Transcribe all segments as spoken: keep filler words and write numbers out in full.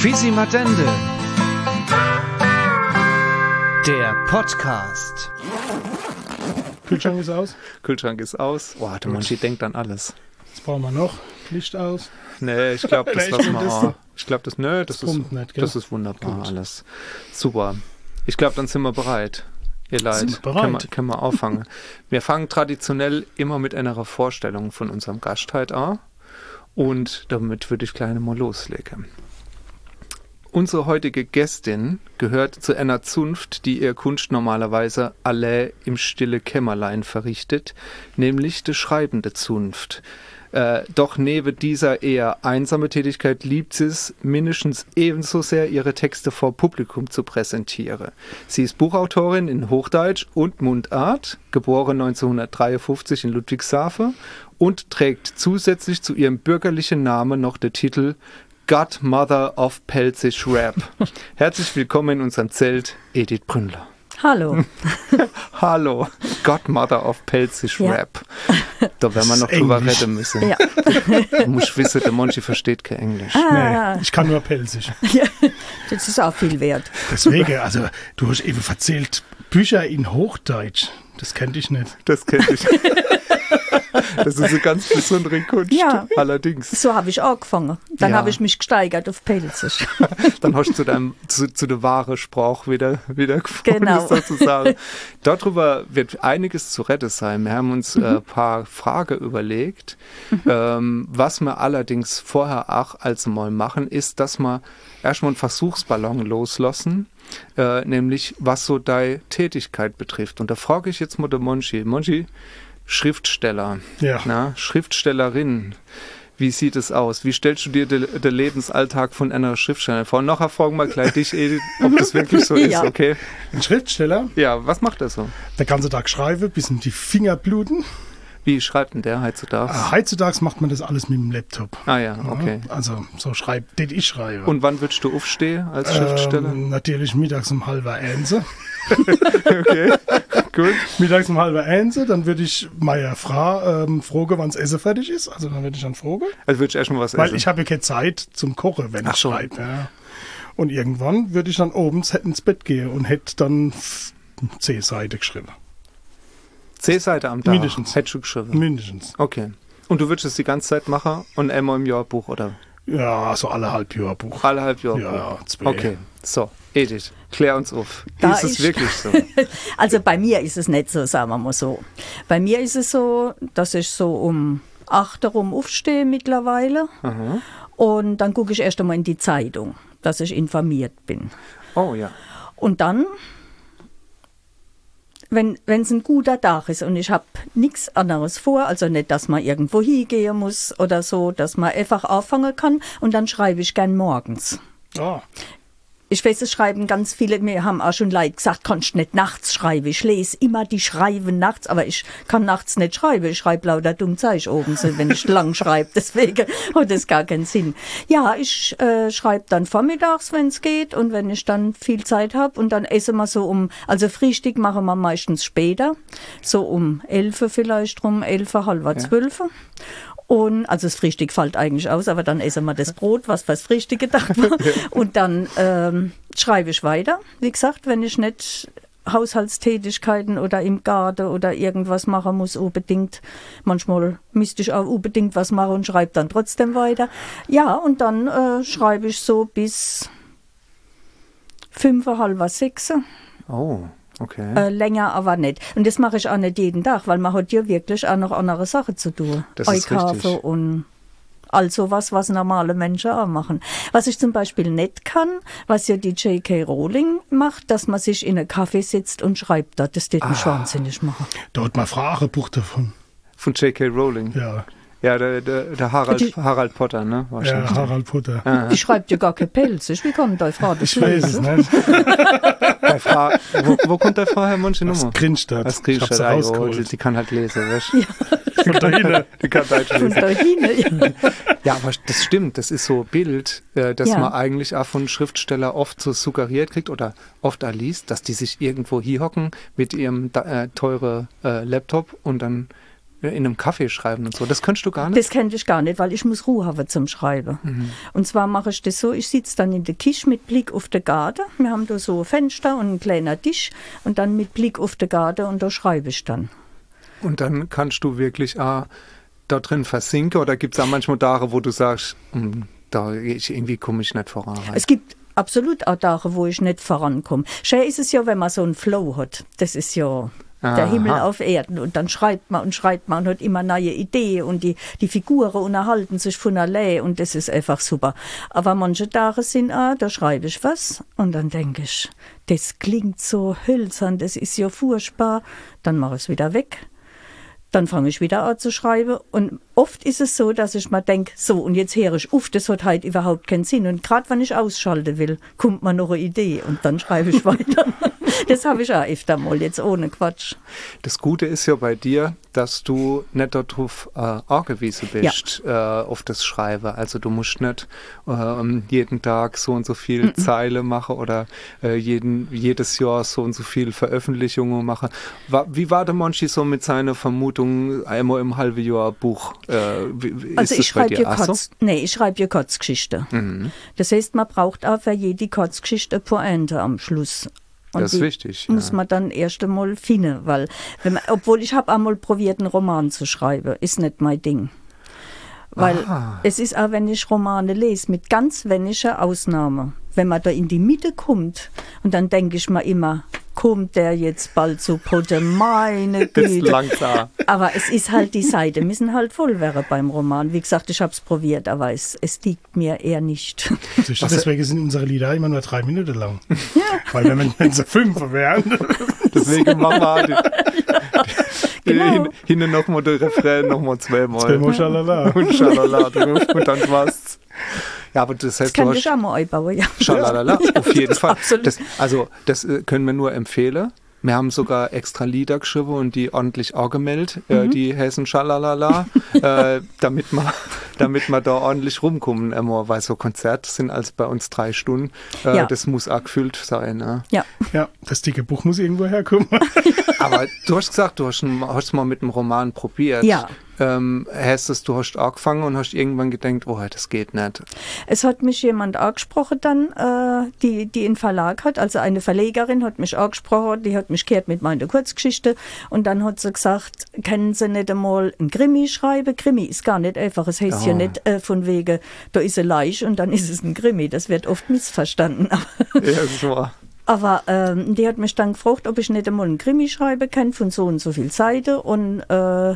Quisi Madende, der Podcast. Kühlschrank ist aus. Kühlschrank ist aus. Boah, der Monchi denkt an alles. Was brauchen wir noch? Licht aus. Nee, ich glaube, das lassen wir auch. Ich glaube, das, nö, das, das, ist, nicht, das ist wunderbar Gut. alles. Super. Ich glaube, dann sind wir bereit. Ihr Leid, Sind wir bereit? können wir, können wir auffangen. Wir fangen traditionell immer mit einer Vorstellung von unserem Gast heute an. Und damit würde ich gleich mal loslegen. Unsere heutige Gästin gehört zu einer Zunft, die ihr Kunst normalerweise alle im stille Kämmerlein verrichtet, nämlich die schreibende Zunft. Äh, doch neben dieser eher einsame Tätigkeit liebt sie es mindestens ebenso sehr, ihre Texte vor Publikum zu präsentieren. Sie ist Buchautorin in Hochdeutsch und Mundart, geboren neunzehnhundertdreiundfünfzig in Ludwigshafen und trägt zusätzlich zu ihrem bürgerlichen Namen noch den Titel Godmother of Pelzig Rap. Herzlich willkommen in unserem Zelt, Edith Brünnler. Hallo. Hallo, Godmother of Pelzig Ja. Rap. Da werden wir noch drüber reden müssen. Ja. Du musst wissen, der Monchi versteht kein Englisch. Ah, Nee, ich kann nur pelzig. das ist auch viel wert. Deswegen, also du hast eben erzählt, Bücher in Hochdeutsch. Das kannte ich nicht. Das kenne ich. Das ist eine ganz besondere Kunst. Ja. Allerdings. So habe ich angefangen. Dann Ja. habe ich mich gesteigert auf Pelzig. Dann hast du zu, deinem, zu, zu der wahren Sprache wieder, wieder gefunden, Genau. sozusagen. Darüber wird einiges zu retten sein. Wir haben uns ein Mhm. äh, paar Fragen überlegt. Mhm. Ähm, was wir allerdings vorher auch als mal machen, ist, dass wir erstmal einen Versuchsballon loslassen. Äh, nämlich was so deine Tätigkeit betrifft. Und da frage ich jetzt mal den Monchi. Monchi, Schriftsteller, Ja. na, Schriftstellerin. Wie sieht es aus? Wie stellst du dir den de Lebensalltag von einer Schriftstellerin vor? Und nachher fragen wir gleich dich, Edith, ob das wirklich so ist, Ja. okay? Ein Schriftsteller, Ja, was macht er so? der ganze Tag schreibe, bis in die Finger bluten. Wie schreibt denn der heutzutage? Ah, heutzutage macht man das alles mit dem Laptop. Ah ja, okay. Ja, also so schreibt, den ich schreibe. Und wann würdest du aufstehen als Schriftsteller? Ähm, natürlich mittags um halb eins. Okay, gut. Mittags um halb eins, dann würde ich meine Frau ähm, fragen, wann das Essen fertig ist. Also dann würde ich dann fragen. Also würdest du erstmal was Weil essen? ich habe ja keine Zeit zum Kochen, wenn Ach ich so. schreibe. Ja. Und irgendwann würde ich dann oben ins Bett gehen und hätte dann zehn Seiten geschrieben. Zehn Seiten am Tag? Mindestens. Hättest du geschrieben? Mindestens. Okay. Und du würdest es die ganze Zeit machen und einmal im Jahr Buch, oder? Ja, so alle halb Jahr Buch. Alle halb Jahr Ja, Buch? zwei. Okay, so, Edith, klär uns auf. Da ist es ist- wirklich so? Also bei mir ist es nicht so, sagen wir mal so. Bei mir ist es so, dass ich so um acht herum aufstehe mittlerweile. Aha. Und dann gucke ich erst einmal in die Zeitung, dass ich informiert bin. Oh ja. Und dann, wenn es ein guter Tag ist und ich habe nichts anderes vor, also nicht, dass man irgendwo hingehen muss oder so, dass man einfach anfangen kann und dann schreibe ich gern morgens. Ah, Ich weiß, es schreiben ganz viele, mir haben auch schon Leute gesagt, kannst nicht nachts schreiben. Ich lese immer die Schreiben nachts, aber ich kann nachts nicht schreiben. Ich schreibe lauter dumm Zeug oben, so, wenn ich lang schreibe. Deswegen hat das gar keinen Sinn. Ja, ich äh, schreibe dann vormittags, wenn es geht und wenn ich dann viel Zeit habe und dann esse wir so um, also Frühstück machen wir meistens später, so um elf vielleicht rum, elf, halb zwölf. Und, also das Frühstück fällt eigentlich aus, aber dann essen wir das Brot, was fürs Frühstück gedacht war. Und dann ähm, schreibe ich weiter. Wie gesagt, wenn ich nicht Haushaltstätigkeiten oder im Garten oder irgendwas machen muss, unbedingt. Manchmal müsste ich auch unbedingt was machen und schreibe dann trotzdem weiter. Ja, und dann äh, schreibe ich so bis fünf, halb sechs. Oh, okay. Äh, länger aber nicht. Und das mache ich auch nicht jeden Tag, weil man hat ja wirklich auch noch andere Sachen zu tun. Das ist Einkaufen richtig. und all sowas, was normale Menschen auch machen. Was ich zum Beispiel nicht kann, was ja die J K Rowling macht, dass man sich in einen Café sitzt und schreibt dort. Das tut mich Ah. wahnsinnig machen. da hat man Fragebuch davon. Von J K Rowling. Ja, Ja, der, der, der Harald, Die- Harald Potter, ne? Wahrscheinlich. ja Harald Potter. Ah. Die schreibt ja gar kein Pelzig. Wie kann deine Frau das Ich weiß es lesen? nicht. Bei Frau, wo, wo kommt der Frau Herr Monchi Was Nummer? grinst das? Was Ich kriegst hab du sie da? Oh, rausgeholt. die kann halt lesen, weißt du? Von da hinten. Die kann Deutsch Von lesen. dahin, ja. Ja, aber das stimmt. Das ist so ein Bild, äh, das Ja. man eigentlich auch von Schriftsteller oft so suggeriert kriegt oder oft auch liest, dass die sich irgendwo hier hocken mit ihrem da, äh, teuren äh, Laptop und dann in einem Café schreiben und so. Das könntest du gar nicht? Das könnte ich gar nicht, weil ich muss Ruhe haben zum Schreiben. Mhm. Und zwar mache ich das so, ich sitze dann in der Küche mit Blick auf den Garten. Wir haben da so ein Fenster und einen kleinen Tisch und dann mit Blick auf den Garten und da schreibe ich dann. Und dann kannst du wirklich ah, da drin versinken oder gibt es auch manchmal Tage, wo du sagst, da ich, irgendwie komme ich nicht voran? Es gibt absolut auch Tage, wo ich nicht vorankomme. Schön ist es ja, wenn man so einen Flow hat. Das ist ja... Der Aha. Himmel auf Erden und dann schreibt man und schreibt man und hat immer neue Ideen und die, die Figuren unterhalten sich von allein und das ist einfach super. Aber manche Tage sind auch, da schreibe ich was und dann denke ich, das klingt so hölzern, das ist ja furchtbar, dann mache ich es wieder weg. Dann fange ich wieder an zu schreiben und oft ist es so, dass ich mir denke, so und jetzt höre ich auf, das hat halt überhaupt keinen Sinn und gerade wenn ich ausschalten will, kommt mir noch eine Idee und dann schreibe ich weiter. Das habe ich auch öfter mal, jetzt ohne Quatsch. Das Gute ist ja bei dir, dass du nicht darauf äh, angewiesen bist, ja. äh, auf das Schreiben. Also du musst nicht äh, jeden Tag so und so viel mm -mm. Zeile machen oder äh, jeden, jedes Jahr so und so viel Veröffentlichungen machen. War, wie war der Monchi so mit seiner Vermutung, einmal im halben Jahr Buch? Äh, wie, also ist ich schreibe ja so? Kurz, nee, ich schreibe ja Kurzgeschichte. Mhm. Das heißt, man braucht auch für jede Kurzgeschichte eine Pointe am Schluss. Und das ist wichtig. Muss ja. man dann erst einmal finden, weil, wenn man, obwohl ich habe einmal probiert, einen Roman zu schreiben, ist nicht mein Ding. Weil ah. es ist auch, wenn ich Romane lese, mit ganz weniger Ausnahmen, wenn man da in die Mitte kommt und dann denke ich mir immer, kommt der jetzt bald zu Potte, meine Güte. Langsam. Aber es ist halt, die Seiten müssen halt voll werden beim Roman. Wie gesagt, ich habe es probiert, aber es, es liegt mir eher nicht. Deswegen sind unsere Lieder immer nur drei Minuten lang. Ja. Weil wenn, wenn sie fünf wären. Deswegen machen wir ja, genau. hin, hinten nochmal der Refrain, nochmal zweimal. Zweimal Schalala. Und Schalala drauf und dann war's. Ja, aber das heißt, das kann du ich auch mal einbauen, ja. Schalalala, auf jeden Fall. Absolut. Das, also, das können wir nur empfehlen. Wir haben sogar extra Lieder geschrieben und die ordentlich angemeldet, mhm. äh, die Hessen Schalalala, äh, damit wir damit wir da ordentlich rumkommen. Immer, weil so Konzerte sind als bei uns drei Stunden. Äh, ja. Das muss auch gefüllt sein. Ne? Ja. Ja, das dicke Buch muss irgendwo herkommen. Aber du hast gesagt, du hast es mal mit dem Roman probiert. Ja. Ähm, heißt das, du hast angefangen und hast irgendwann gedacht, oh, das geht nicht? Es hat mich jemand angesprochen dann, äh, die, die einen Verlag hat, also eine Verlegerin hat mich angesprochen, die hat mich gehört mit meiner Kurzgeschichte und dann hat sie gesagt, können Sie nicht einmal ein Krimi schreiben? Krimi ist gar nicht einfach, es heißt oh. ja nicht äh, von wegen, da ist eine Leiche und dann ist es ein Krimi, das wird oft missverstanden. Ja, so. Aber ähm, die hat mich dann gefragt, ob ich nicht einmal einen Krimi schreiben kann von so und so viel Seiten und äh,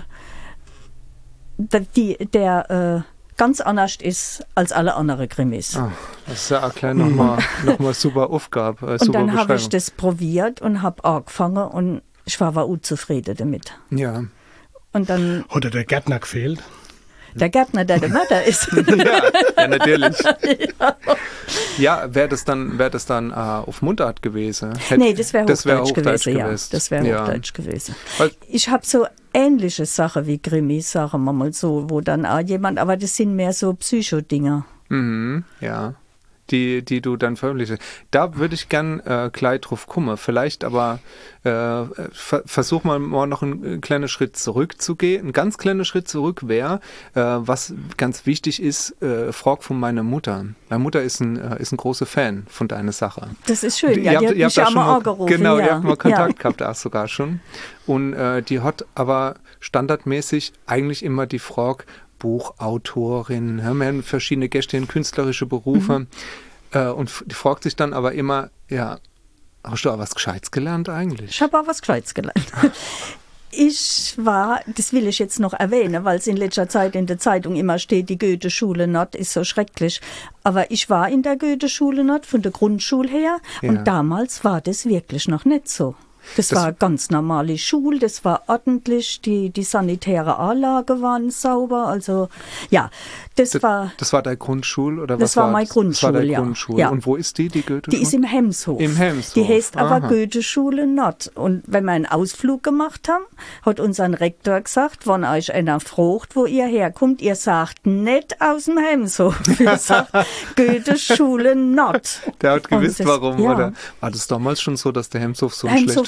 Die, der äh, ganz anders ist als alle anderen Krimis. Oh, das ist ja auch gleich nochmal noch mal super Aufgabe. Äh, und super dann habe ich das probiert und habe angefangen und ich war, war unzufrieden damit. Ja. Und dann Oder der Gärtner gefehlt? Der Gärtner, der der Mörder ist. ja, ja, natürlich. ja, ja wäre das dann, wär das dann äh, auf Mundart gewesen? Hätt, nee, das wäre Hochdeutsch, wär Hochdeutsch gewesen, gewesen. Ja, das wäre ja. Hochdeutsch gewesen. Weil, ich habe so ähnliche Sachen wie Krimis, sagen wir mal so, wo dann auch jemand, aber das sind mehr so Psycho-Dinger. Mhm, ja. Die, die du dann veröffentlichst. Da würde ich gern äh, gleich drauf kommen. Vielleicht aber äh, ver versuch mal, mal noch einen kleinen Schritt zurückzugehen. Ein ganz kleiner Schritt zurück wäre, äh, was ganz wichtig ist, äh, frag von meiner Mutter. Meine Mutter ist ein, äh, ist ein großer Fan von deiner Sache. Das ist schön, die, ja, ihr die habt, hat ihr mich habt auch mal mal, angerufen. Genau, ja. ihr habt mal Kontakt ja. gehabt, auch sogar schon. Und äh, die hat aber standardmäßig eigentlich immer die Frage, Buchautorin, ja, wir haben verschiedene Gäste in künstlerische Berufe mhm. äh, und die fragt sich dann aber immer, ja, hast du auch was Gescheites gelernt eigentlich? Ich habe auch was Gescheites gelernt. Ich war, das will ich jetzt noch erwähnen, weil es in letzter Zeit in der Zeitung immer steht, die Goethe-Schule Nord ist so schrecklich. Aber ich war in der Goethe-Schule Nord von der Grundschule her ja. und damals war das wirklich noch nicht so. Das, das war ganz normale Schule, das war ordentlich, die, die sanitäre Anlage waren sauber, also ja, das, das war... Das war deine Grundschule? Oder das was war war meine Grundschule, das war deine ja. Grundschule. ja. Und wo ist die, die Goethe-Schule? Die ist im Hemshof. Im Hemshof. Die heißt aber Aha. Goethe-Schule Nord. Und wenn wir einen Ausflug gemacht haben, hat unser Rektor gesagt, wenn euch einer fragt, wo ihr herkommt, ihr sagt nicht aus dem Hemshof, ihr sagt Goethe-Schule Nord. Der hat gewusst, das, warum, ja. oder? War das damals schon so, dass der Hemshof so ein Hemshof schlechtes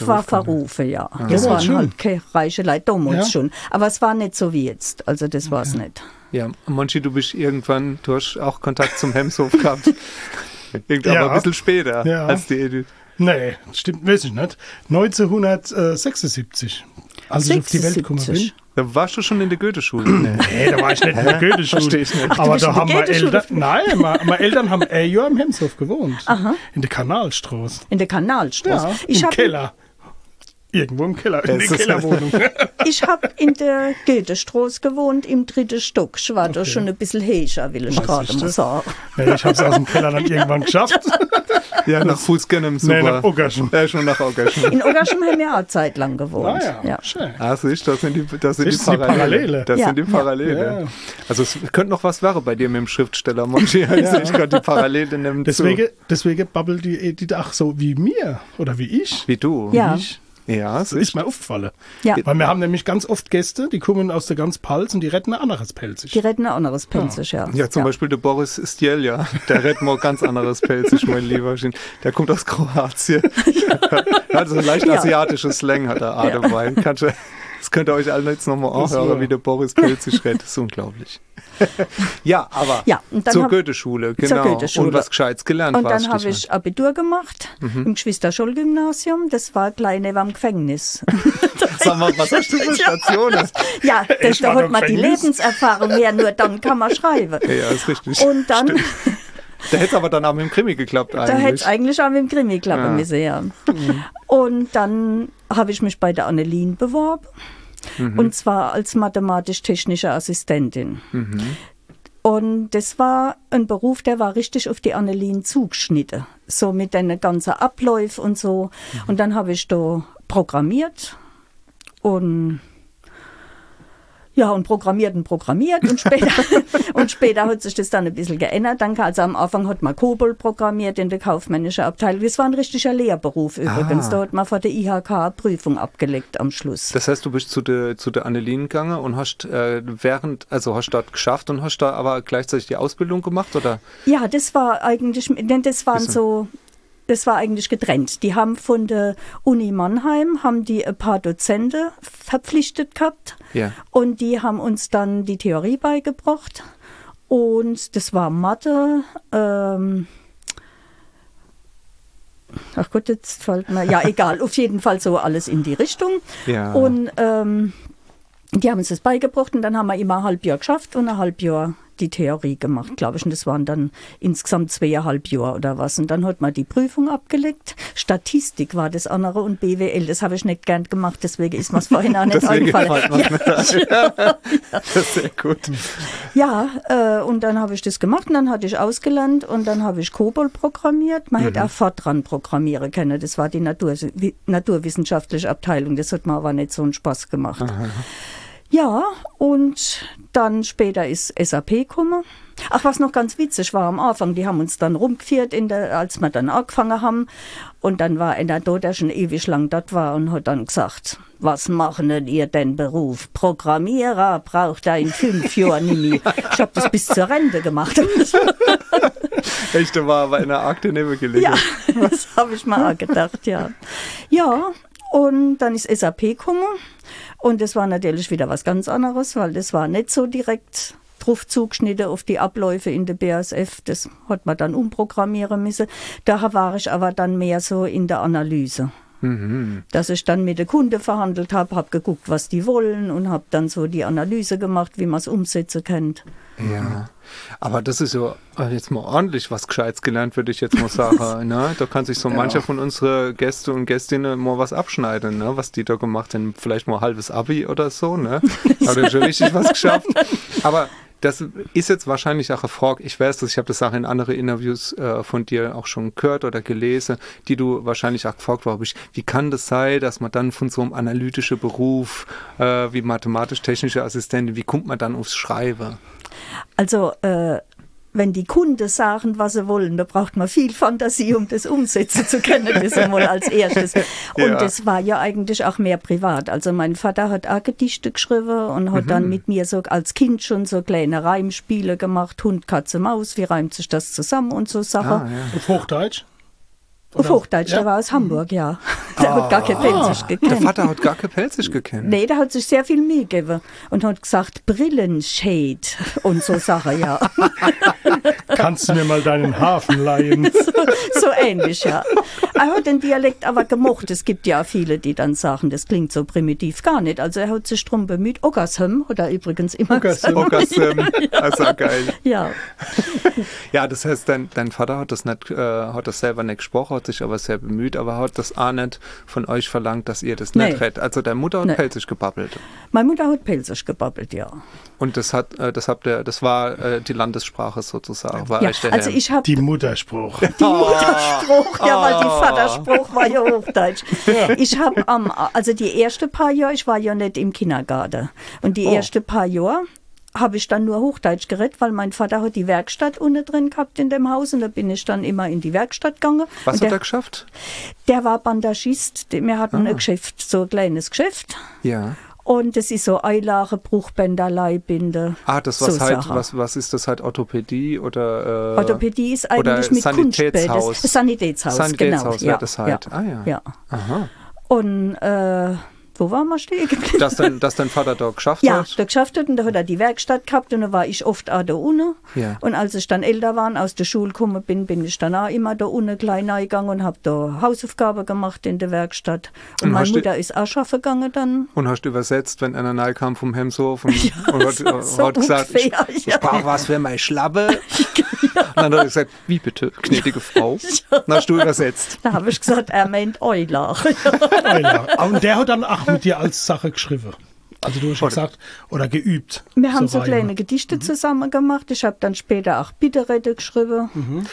reiche war Wolfgang. verrufen, ja. Ah. Das Damals waren schon. halt keine reiche Leute, damals Ja. schon. Aber es war nicht so wie jetzt, also das war es nicht. Ja, Monchi, du bist irgendwann, du hast auch Kontakt zum Hemshof gehabt. Irgend, Ja. aber ein bisschen später Ja. als die Edith. Nee, stimmt, weiß ich nicht. neunzehnhundertsechsundsiebzig, als ich auf die Welt gekommen bin. sechsundsiebzig. Da warst du schon in der Goethe-Schule. Nee. Nee, da war ich nicht in der Goethe-Schule. Versteh ich nicht. Aber bist da in der haben meine Goethe-Schule? Eltern, nein, meine, meine Eltern haben ein Jahr im Hemshof gewohnt. Aha. In der Kanalstraße. In der Kanalstraße. Ja, ich im habe Keller. Irgendwo im Keller, in Es der ist- Kellerwohnung. ich hab in der Goethestraße gewohnt, im dritten Stock. Ich war da schon ein bisschen höher, will ich Was gerade ist mal das? sagen. Nee, ich habe es aus dem Keller dann irgendwann geschafft. Ja, nach Fußgängern super. Nee, nach Ogerschen. Ja, schon nach Ogerschen. In Ogerschen haben wir auch eine Zeit lang gewohnt. Ah ja, schön. Ah, siehst du, das sind die, das sind Das die ist die Parallele. Parallele. Das Ja. sind die Parallele. Ja. Also es könnte noch was wäre bei dir mit dem Schriftsteller, Monchi. Also ich gerade die Parallele nehmen Deswegen, deswegen babbelt die Edith auch so wie mir oder wie ich. zu. Wie du. Ja. Ich. Ja, So ist mir aufgefallen. Ja. Weil wir haben nämlich ganz oft Gäste, die kommen aus der ganz Palz und die retten ein anderes Pelzig. Die retten ein anderes Pelzig, ja. Ja, zum Beispiel der Boris Stjelja, der redet mal ganz anderes Pelzig, mein lieber Schien. Der kommt aus Kroatien. Also ein leicht Ja. asiatisches Slang hat er auch dabei. Kannst du- Das könnt ihr euch alle jetzt nochmal Das anhören, war- wie der Boris Pelzig redet. Das ist unglaublich. Ja, aber Ja, und dann zur hab- Goethe-Schule, genau. Goethe-Schule. Und was Gescheites gelernt Und war dann habe ich Abitur gemacht im Geschwister-Scholl-Gymnasium. Das war gleich neben dem Gefängnis. Sag mal, was hast du für Stationen? Ja, das, Ich da war hat im man die Gefängnis. Lebenserfahrung her, nur dann kann man schreiben. Ja, ist richtig. Und dann, Da hätte es aber dann auch mit dem Krimi geklappt da hätte es eigentlich. eigentlich auch mit dem Krimi klappen Ja. müssen, ja. Und dann habe ich mich bei der Annelien beworben. Und zwar als mathematisch-technische Assistentin. Und das war ein Beruf, der war richtig auf die Annelien zugeschnitten. So mit den ganzen Abläufen und so. Und dann habe ich da programmiert und ja, und programmiert und programmiert und später, und später hat sich das dann ein bisschen geändert. Dann, also am Anfang hat man COBOL programmiert in der kaufmännischen Abteilung. Das war ein richtiger Lehrberuf übrigens. Ah. Da hat man vor der I H K eine Prüfung abgelegt am Schluss. Das heißt, du bist zu der zu der Annelien gegangen und hast äh, während, also hast dort geschafft und hast da aber gleichzeitig die Ausbildung gemacht, oder? Ja, das war eigentlich, denn das waren Bisschen. so, das war eigentlich getrennt. Die haben von der Uni Mannheim, haben die ein paar Dozenten verpflichtet gehabt. Ja. Und die haben uns dann die Theorie beigebracht. Und das war Mathe, ähm, ach Gott, jetzt fällt mir, ja egal, auf jeden Fall so alles in die Richtung. Ja. Und ähm, die haben uns das beigebracht und dann haben wir immer ein halbes Jahr geschafft und ein halbes Jahr die Theorie gemacht, glaube ich. Und das waren dann insgesamt zweieinhalb Jahre oder was. Und dann hat man die Prüfung abgelegt. Statistik war das andere und B W L, das habe ich nicht gern gemacht, deswegen ist mir es vorhin auch nicht Deswegen eingefallen. fällt mir's nicht ein. Das ist sehr gut. Ja, äh, und dann habe ich das gemacht und dann hatte ich ausgelernt und dann habe ich COBOL programmiert. Man hätte auch Fortran programmieren können. Das war die Natur, wi- naturwissenschaftliche Abteilung. Das hat mir aber nicht so einen Spaß gemacht. Ja, und dann später ist S A P gekommen. Ach, was noch ganz witzig war am Anfang, die haben uns dann rumgeführt, in der, als wir dann angefangen haben. Und dann war einer da, der schon ewig lang dort war und hat dann gesagt, was machen denn ihr denn Beruf? Programmierer braucht er in fünf Jahren nicht mehr. Ich habe das bis zur Rente gemacht. Echt, da war aber in der Akte neben gelegen. Ja, das habe ich mal auch gedacht, ja. Ja, und dann ist S A P gekommen und das war natürlich wieder was ganz anderes, weil das war nicht so direkt drauf zugeschnitten auf die Abläufe in der B A S F. Das hat man dann umprogrammieren müssen. Da war ich aber dann mehr so in der Analyse. Dass ich dann mit den Kunden verhandelt habe, habe geguckt, was die wollen und habe dann so die Analyse gemacht, wie man es umsetzen kann. Ja, aber das ist ja jetzt mal ordentlich was Gescheites gelernt, würde ich jetzt mal sagen. Ne? Da kann sich so mancher von unseren Gäste und Gästinnen mal was abschneiden, ne? Was die da gemacht haben. Vielleicht mal ein halbes Abi oder so. Ne? Hat er schon richtig was geschafft. Aber das ist jetzt wahrscheinlich auch eine Frage, ich weiß das, ich habe das auch in anderen Interviews äh, von dir auch schon gehört oder gelesen, die du wahrscheinlich auch gefragt hast, wie kann das sein, dass man dann von so einem analytischen Beruf äh, wie mathematisch-technische Assistentin, wie kommt man dann aufs Schreiben? Also, äh, wenn die Kunden sagen, was sie wollen, da braucht man viel Fantasie, um das umsetzen zu können, das einmal als erstes. Und Ja. das war ja eigentlich auch mehr privat. Also mein Vater hat auch Gedichte geschrieben und hat dann mit mir so als Kind schon so kleine Reimspiele gemacht, Hund, Katze, Maus, wie reimt sich das zusammen und so Sachen. Ah, ja. Auf Hochdeutsch? Auf Hochdeutsch, Ja. der war aus Hamburg, ja. Der hat gar kein Pelzig Der gekannt. Vater hat gar kein Pelzig gekannt. Nee, der hat sich sehr viel Mühe gegeben und hat gesagt, Brillenshade und so Sachen, ja. Kannst du mir mal deinen Hafen leihen? So ähnlich, ja. Er hat den Dialekt aber gemocht. Es gibt ja viele, die dann sagen, das klingt so primitiv gar nicht. Also er hat sich drum bemüht. Ogasem hat er übrigens immer Ogasem. Ogasem. Also geil. Ja, Ja, das heißt, dein, dein Vater hat das nicht, äh, hat das selber nicht gesprochen, hat sich aber sehr bemüht, aber hat das auch nicht von euch verlangt, dass ihr das nicht Nee. redet. Also deine Mutter hat Nee. pelzig gebabbelt. meine Mutter hat Pelzig gebabbelt, ja. Und das hat, äh, das habt ihr, das war äh, die Landessprache sozusagen. War ja euch der also Helm. ich habe Die Mutterspruch. die Mutterspruch, ja, weil die Vaterspruch war ja Hochdeutsch. Ich habe am, also die ersten paar Jahre, ich war ja nicht im Kindergarten. Und die Oh. ersten paar Jahre habe ich dann nur Hochdeutsch geredet, weil mein Vater hat die Werkstatt unten drin gehabt in dem Haus und da bin ich dann immer in die Werkstatt gegangen. Was und hat der, er geschafft? der war Bandagist, wir hatten Ah. ein Geschäft, so ein kleines Geschäft. Ja. Und das ist so Eilache, Bruchbänder, Leihbinde. Ah, das was so halt, Sachen. was, was ist das halt, Orthopädie oder äh, Orthopädie ist oder eigentlich mit Kunstbett. Sanitätshaus. Das Sanitätshaus, Sanitätshaus genau. wäre das halt. Ja, Ah ja. ja. Aha. Und äh, wo waren wir stehen geblieben? Dass dein, dass dein Vater da geschafft Ja, hat? der geschafft hat und da hat er die Werkstatt gehabt und da war ich oft auch da unten. Ja. Und als ich dann älter war und aus der Schule gekommen bin, bin ich dann auch immer da unten klein reingegangen und habe da Hausaufgaben gemacht in der Werkstatt. Und, Und meine hast du- Mutter ist auch arbeiten gegangen dann. Und hast du übersetzt, wenn einer nahe kam vom Hemshof und, und hat, so- so hat gesagt, ich, ungefähr, ich ja. brauche was für meine Schlappe. Und dann hat er gesagt, wie bitte, gnädige Frau? Dann hast du übersetzt. Da habe ich gesagt, er meint Eulach. Euler. Und der hat dann auch mit dir als Sache geschrieben. Also du hast schon gesagt, oder geübt. Wir haben so Reime. kleine Gedichte zusammen gemacht. Ich habe dann später auch Bitterrede geschrieben.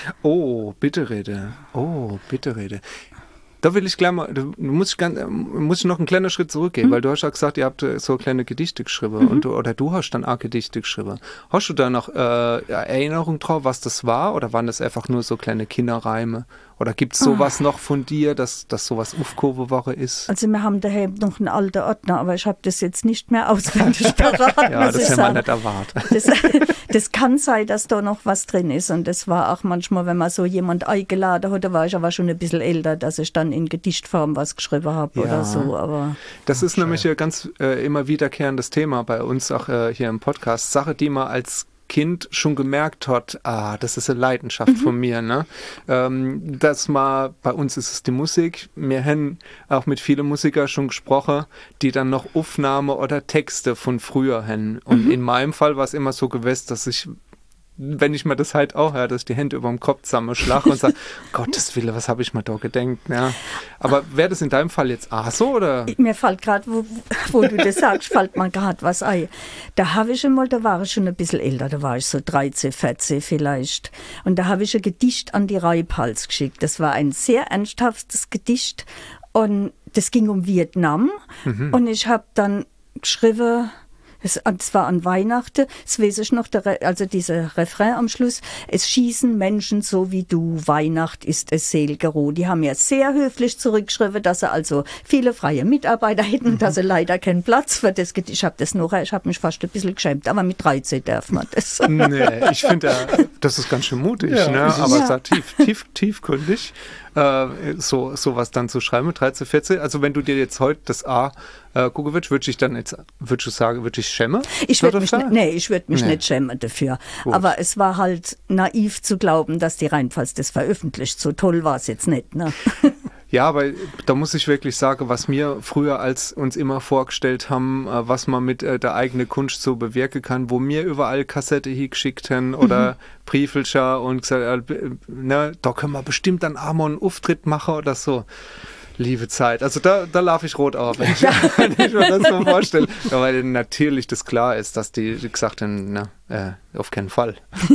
Oh, Bitterrede. Oh, Bitterrede. Da will ich gleich mal, da muss ich, ganz, muss ich noch einen kleinen Schritt zurückgehen, Mhm. weil du hast ja gesagt, ihr habt so kleine Gedichte geschrieben und du, oder du hast dann auch Gedichte geschrieben. Hast du da noch äh, Erinnerung drauf, was das war oder waren das einfach nur so kleine Kinderreime? Oder gibt es sowas noch von dir, dass, dass sowas Aufkurve-Woche ist? Also wir haben daheim noch einen alten Ordner, aber ich habe das jetzt nicht mehr auswendig parat, Ja, muss das ich hätte man sagen. nicht erwartet. Das, das kann sein, dass da noch was drin ist. Und das war auch manchmal, wenn man so jemand eingeladen hat, da war ich aber schon ein bisschen älter, dass ich dann in Gedichtform was geschrieben habe Ja. oder so. Aber Das ist nämlich ein ganz äh, immer wiederkehrendes Thema bei uns auch äh, hier im Podcast. Sache, die man als Kind schon gemerkt hat, ah, das ist eine Leidenschaft von mir, ne? Ähm, dass mal, bei uns ist es die Musik. Wir haben auch mit vielen Musikern schon gesprochen, die dann noch Aufnahme oder Texte von früher haben. Und in meinem Fall war es immer so gewesen, dass ich, wenn ich mir das halt auch höre, dass ich die Hände über dem Kopf zusammenschlage und sage, Gottes Wille, was habe ich mir da gedacht? Ja. Aber wäre das in deinem Fall jetzt auch so, oder? mir fällt gerade, wo, wo du das sagst, fällt mir gerade was ein. Da habe ich einmal, da war ich schon ein bisschen älter, da war ich so dreizehn, vierzehn vielleicht. Und da habe ich ein Gedicht an die Reibhals geschickt. Das war ein sehr ernsthaftes Gedicht und das ging um Vietnam. Und ich habe dann geschrieben, es, es war an Weihnachten, das weiß ich noch, der, Re- also dieser Refrain am Schluss, es schießen Menschen so wie du, Weihnacht ist es selgeroh. Die haben ja sehr höflich zurückgeschrieben, dass sie also viele freie Mitarbeiter hätten, dass sie leider keinen Platz für das Gedicht. Ich habe das noch, ich habe mich fast ein bisschen geschämt, aber mit dreizehn darf man das. Nee, ich finde, ja, das ist ganz schön mutig, Ja, ne? ist es. aber Ja. es war tief, tief, tiefgründig, äh, so sowas dann zu schreiben mit dreizehn, vierzehn. Also wenn du dir jetzt heute das A äh, gucken würdest, würde ich dann jetzt, würdest du sagen, würde ich schämen? Ich würde Oder mich, so? nicht, nee, ich würd mich Nee. nicht schämen dafür. Gut. Aber es war halt naiv zu glauben, dass die Rheinpfalz das veröffentlicht. So toll war es jetzt nicht. Ne? Ja, aber da muss ich wirklich sagen, was mir früher als uns immer vorgestellt haben, äh, was man mit äh, der eigenen Kunst so bewirken kann, wo mir überall Kassette hingeschickt haben oder Briefelscher und gesagt, äh, ne, da können wir bestimmt dann auch mal einen Auftritt machen oder so. Liebe Zeit. Also da, da laufe ich rot auf, wenn ich, wenn ich mir das so vorstelle. Ja, weil natürlich das klar ist, dass die gesagt haben, na, äh, auf keinen Fall.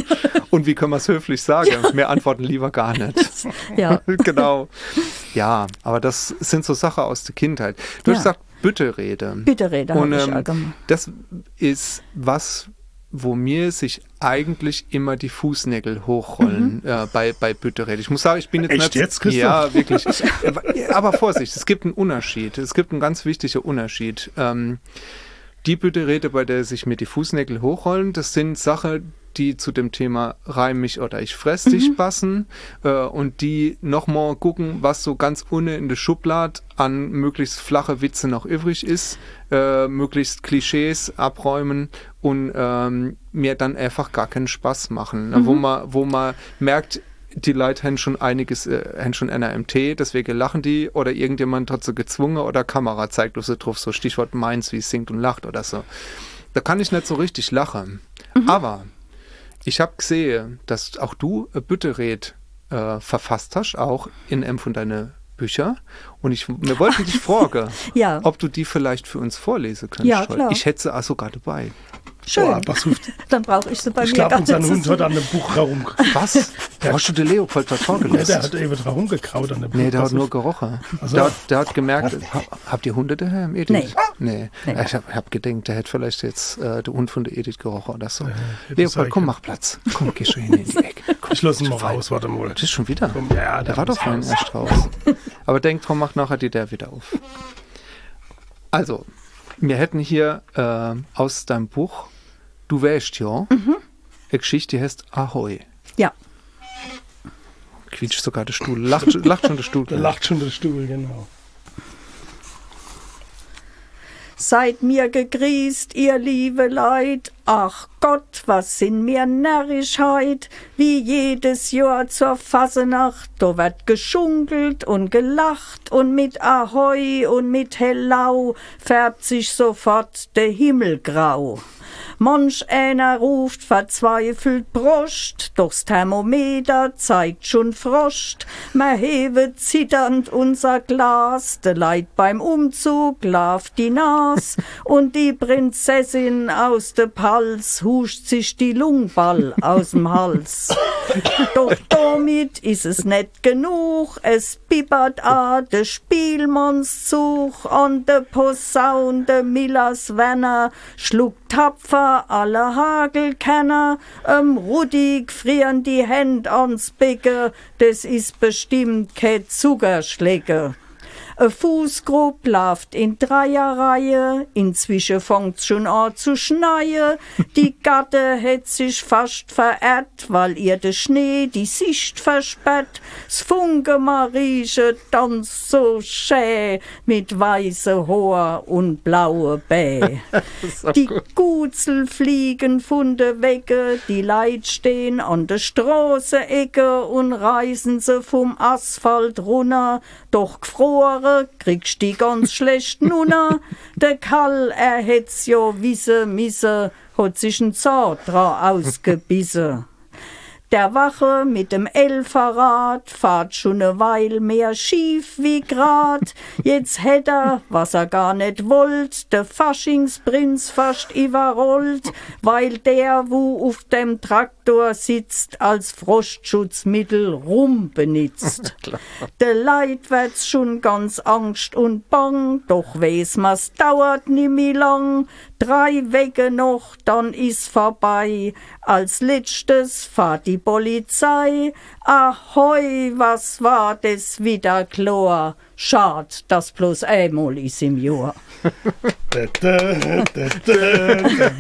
Und wie können wir es höflich sagen? Wir antworten lieber gar nicht. Ja. Genau. Ja, aber das sind so Sachen aus der Kindheit. Du Ja. hast gesagt, Bütterrede. Bitterrede Und habe ich ähm, auch gemacht. das ist was, wo mir sich eigentlich immer die Fußnägel hochrollen Mhm. äh, bei, bei Bütterrede. Ich muss sagen, ich bin jetzt Echt nicht... jetzt, Christoph? Ja, wirklich. Aber Vorsicht, es gibt einen Unterschied. Es gibt einen ganz wichtigen Unterschied. Ähm, die Bütterrede, bei der sich mir die Fußnägel hochrollen, das sind Sachen, die zu dem Thema reim mich oder ich fress dich Mhm. passen äh, und die nochmal gucken, was so ganz unten in der Schublade an möglichst flache Witze noch übrig ist, äh, möglichst Klischees abräumen und ähm, mir dann einfach gar keinen Spaß machen. Ne? Mhm. Wo man, wo man merkt, die Leute haben schon einiges, äh, haben schon N R M T, deswegen lachen die oder irgendjemand hat sie gezwungen oder Kamera zeigt sie drauf, so Stichwort Mainz, wie es singt und lacht oder so. Da kann ich nicht so richtig lachen. Mhm. Aber ich habe gesehen, dass auch du ein Büttered äh, verfasst hast, auch in einem von deinen Büchern. Und ich, wir wollten dich fragen, Ja. ob du die vielleicht für uns vorlesen könntest. Ja, heute. klar. Ich hätte sie auch sogar dabei. Schön. Boah, pass auf. Dann brauche ich sie bei Ich mir glaube, gar unser nicht Hund so hat an einem Buch herum. Was? Hast du den Leopold was Ja, vorgelesen? der hat eben drauf rumgekraut an dem Buch. Nee, der Pass hat nur auf. gerochen. Ach so. Der, hat- der hat gemerkt, ha, habt ihr Hunde daheim, Edith? Nee. Nee. Nee. Ich habe hab gedacht, der hätte vielleicht jetzt äh, der Hund von der Edith gerochen oder so. hätte Leopold, sein komm, können. mach Platz. Komm, geh schon hin in die Ecke. Komm, Ich lasse ihn mal schon weit. raus, warte mal. Das ist schon wieder. Komm, ja, der der war muss doch vorhin raus. erst raus. Aber denk dran, macht nachher die der wieder auf. Also, wir hätten hier äh, aus deinem Buch Du wärst ja, Mhm. eine Geschichte, die heißt Ahoi. Ja. Quietscht sogar der Stuhl. Lacht, lacht schon der Stuhl. Da lacht schon der Stuhl, genau. Seid mir gegrüßt, ihr liebe Leid. Ach Gott, was sind mir Närrischheit. Wie jedes Jahr zur Fasenacht, da wird geschunkelt und gelacht und mit Ahoi und mit Hellau färbt sich sofort der Himmel grau. Manch einer ruft verzweifelt Prost, doch's Thermometer zeigt schon Frost. Man hevet zitternd unser Glas, de Leid beim Umzug lauft die Nas und die Prinzessin aus de Pals huscht sich die Lungball aus'm Hals. Doch damit ist es net genug, es bibbert a de Spielmannszug an de Posaun de Millers Werner schluckt tapfer alle Hagelkenner, ähm Rudi frieren die Hände ans Becke, das ist bestimmt kein Zuckerschlecke. Ein Fußgrub läuft in Dreierreihe, inzwischen fängt's schon an zu schneien. Die Gatte hat sich fast verirrt, weil ihr der Schnee die Sicht versperrt. S Funke Marieche tanzt so schä mit weiße Haar und blaue Bä. Die Gutzel fliegen von der Wecke, die Leid stehen an der Straße-Ecke und reißen sie vom Asphalt runter. Doch gefroren kriegst die ganz schlecht nunna. Der Kall, er hätt's ja wisse misse, hat sich ein Zahn dran ausgebissen. Der Wache mit dem Elferrad fahrt schon ne Weil mehr schief wie grad. Jetzt hätt er, was er gar nicht wollt, der Faschingsprinz fast überrollt, weil der, wo auf dem Traktor sitzt, als Frostschutzmittel Rum benutzt. Der Leid wird's schon ganz Angst und Bang, doch weiß man's dauert nimmer lang. Drei Wege noch, dann ist vorbei. Als letztes fahrt die Polizei. Ahoi, was war das wieder klar? Schad, dass bloß einmal ist im Jahr. Da, da, da, da,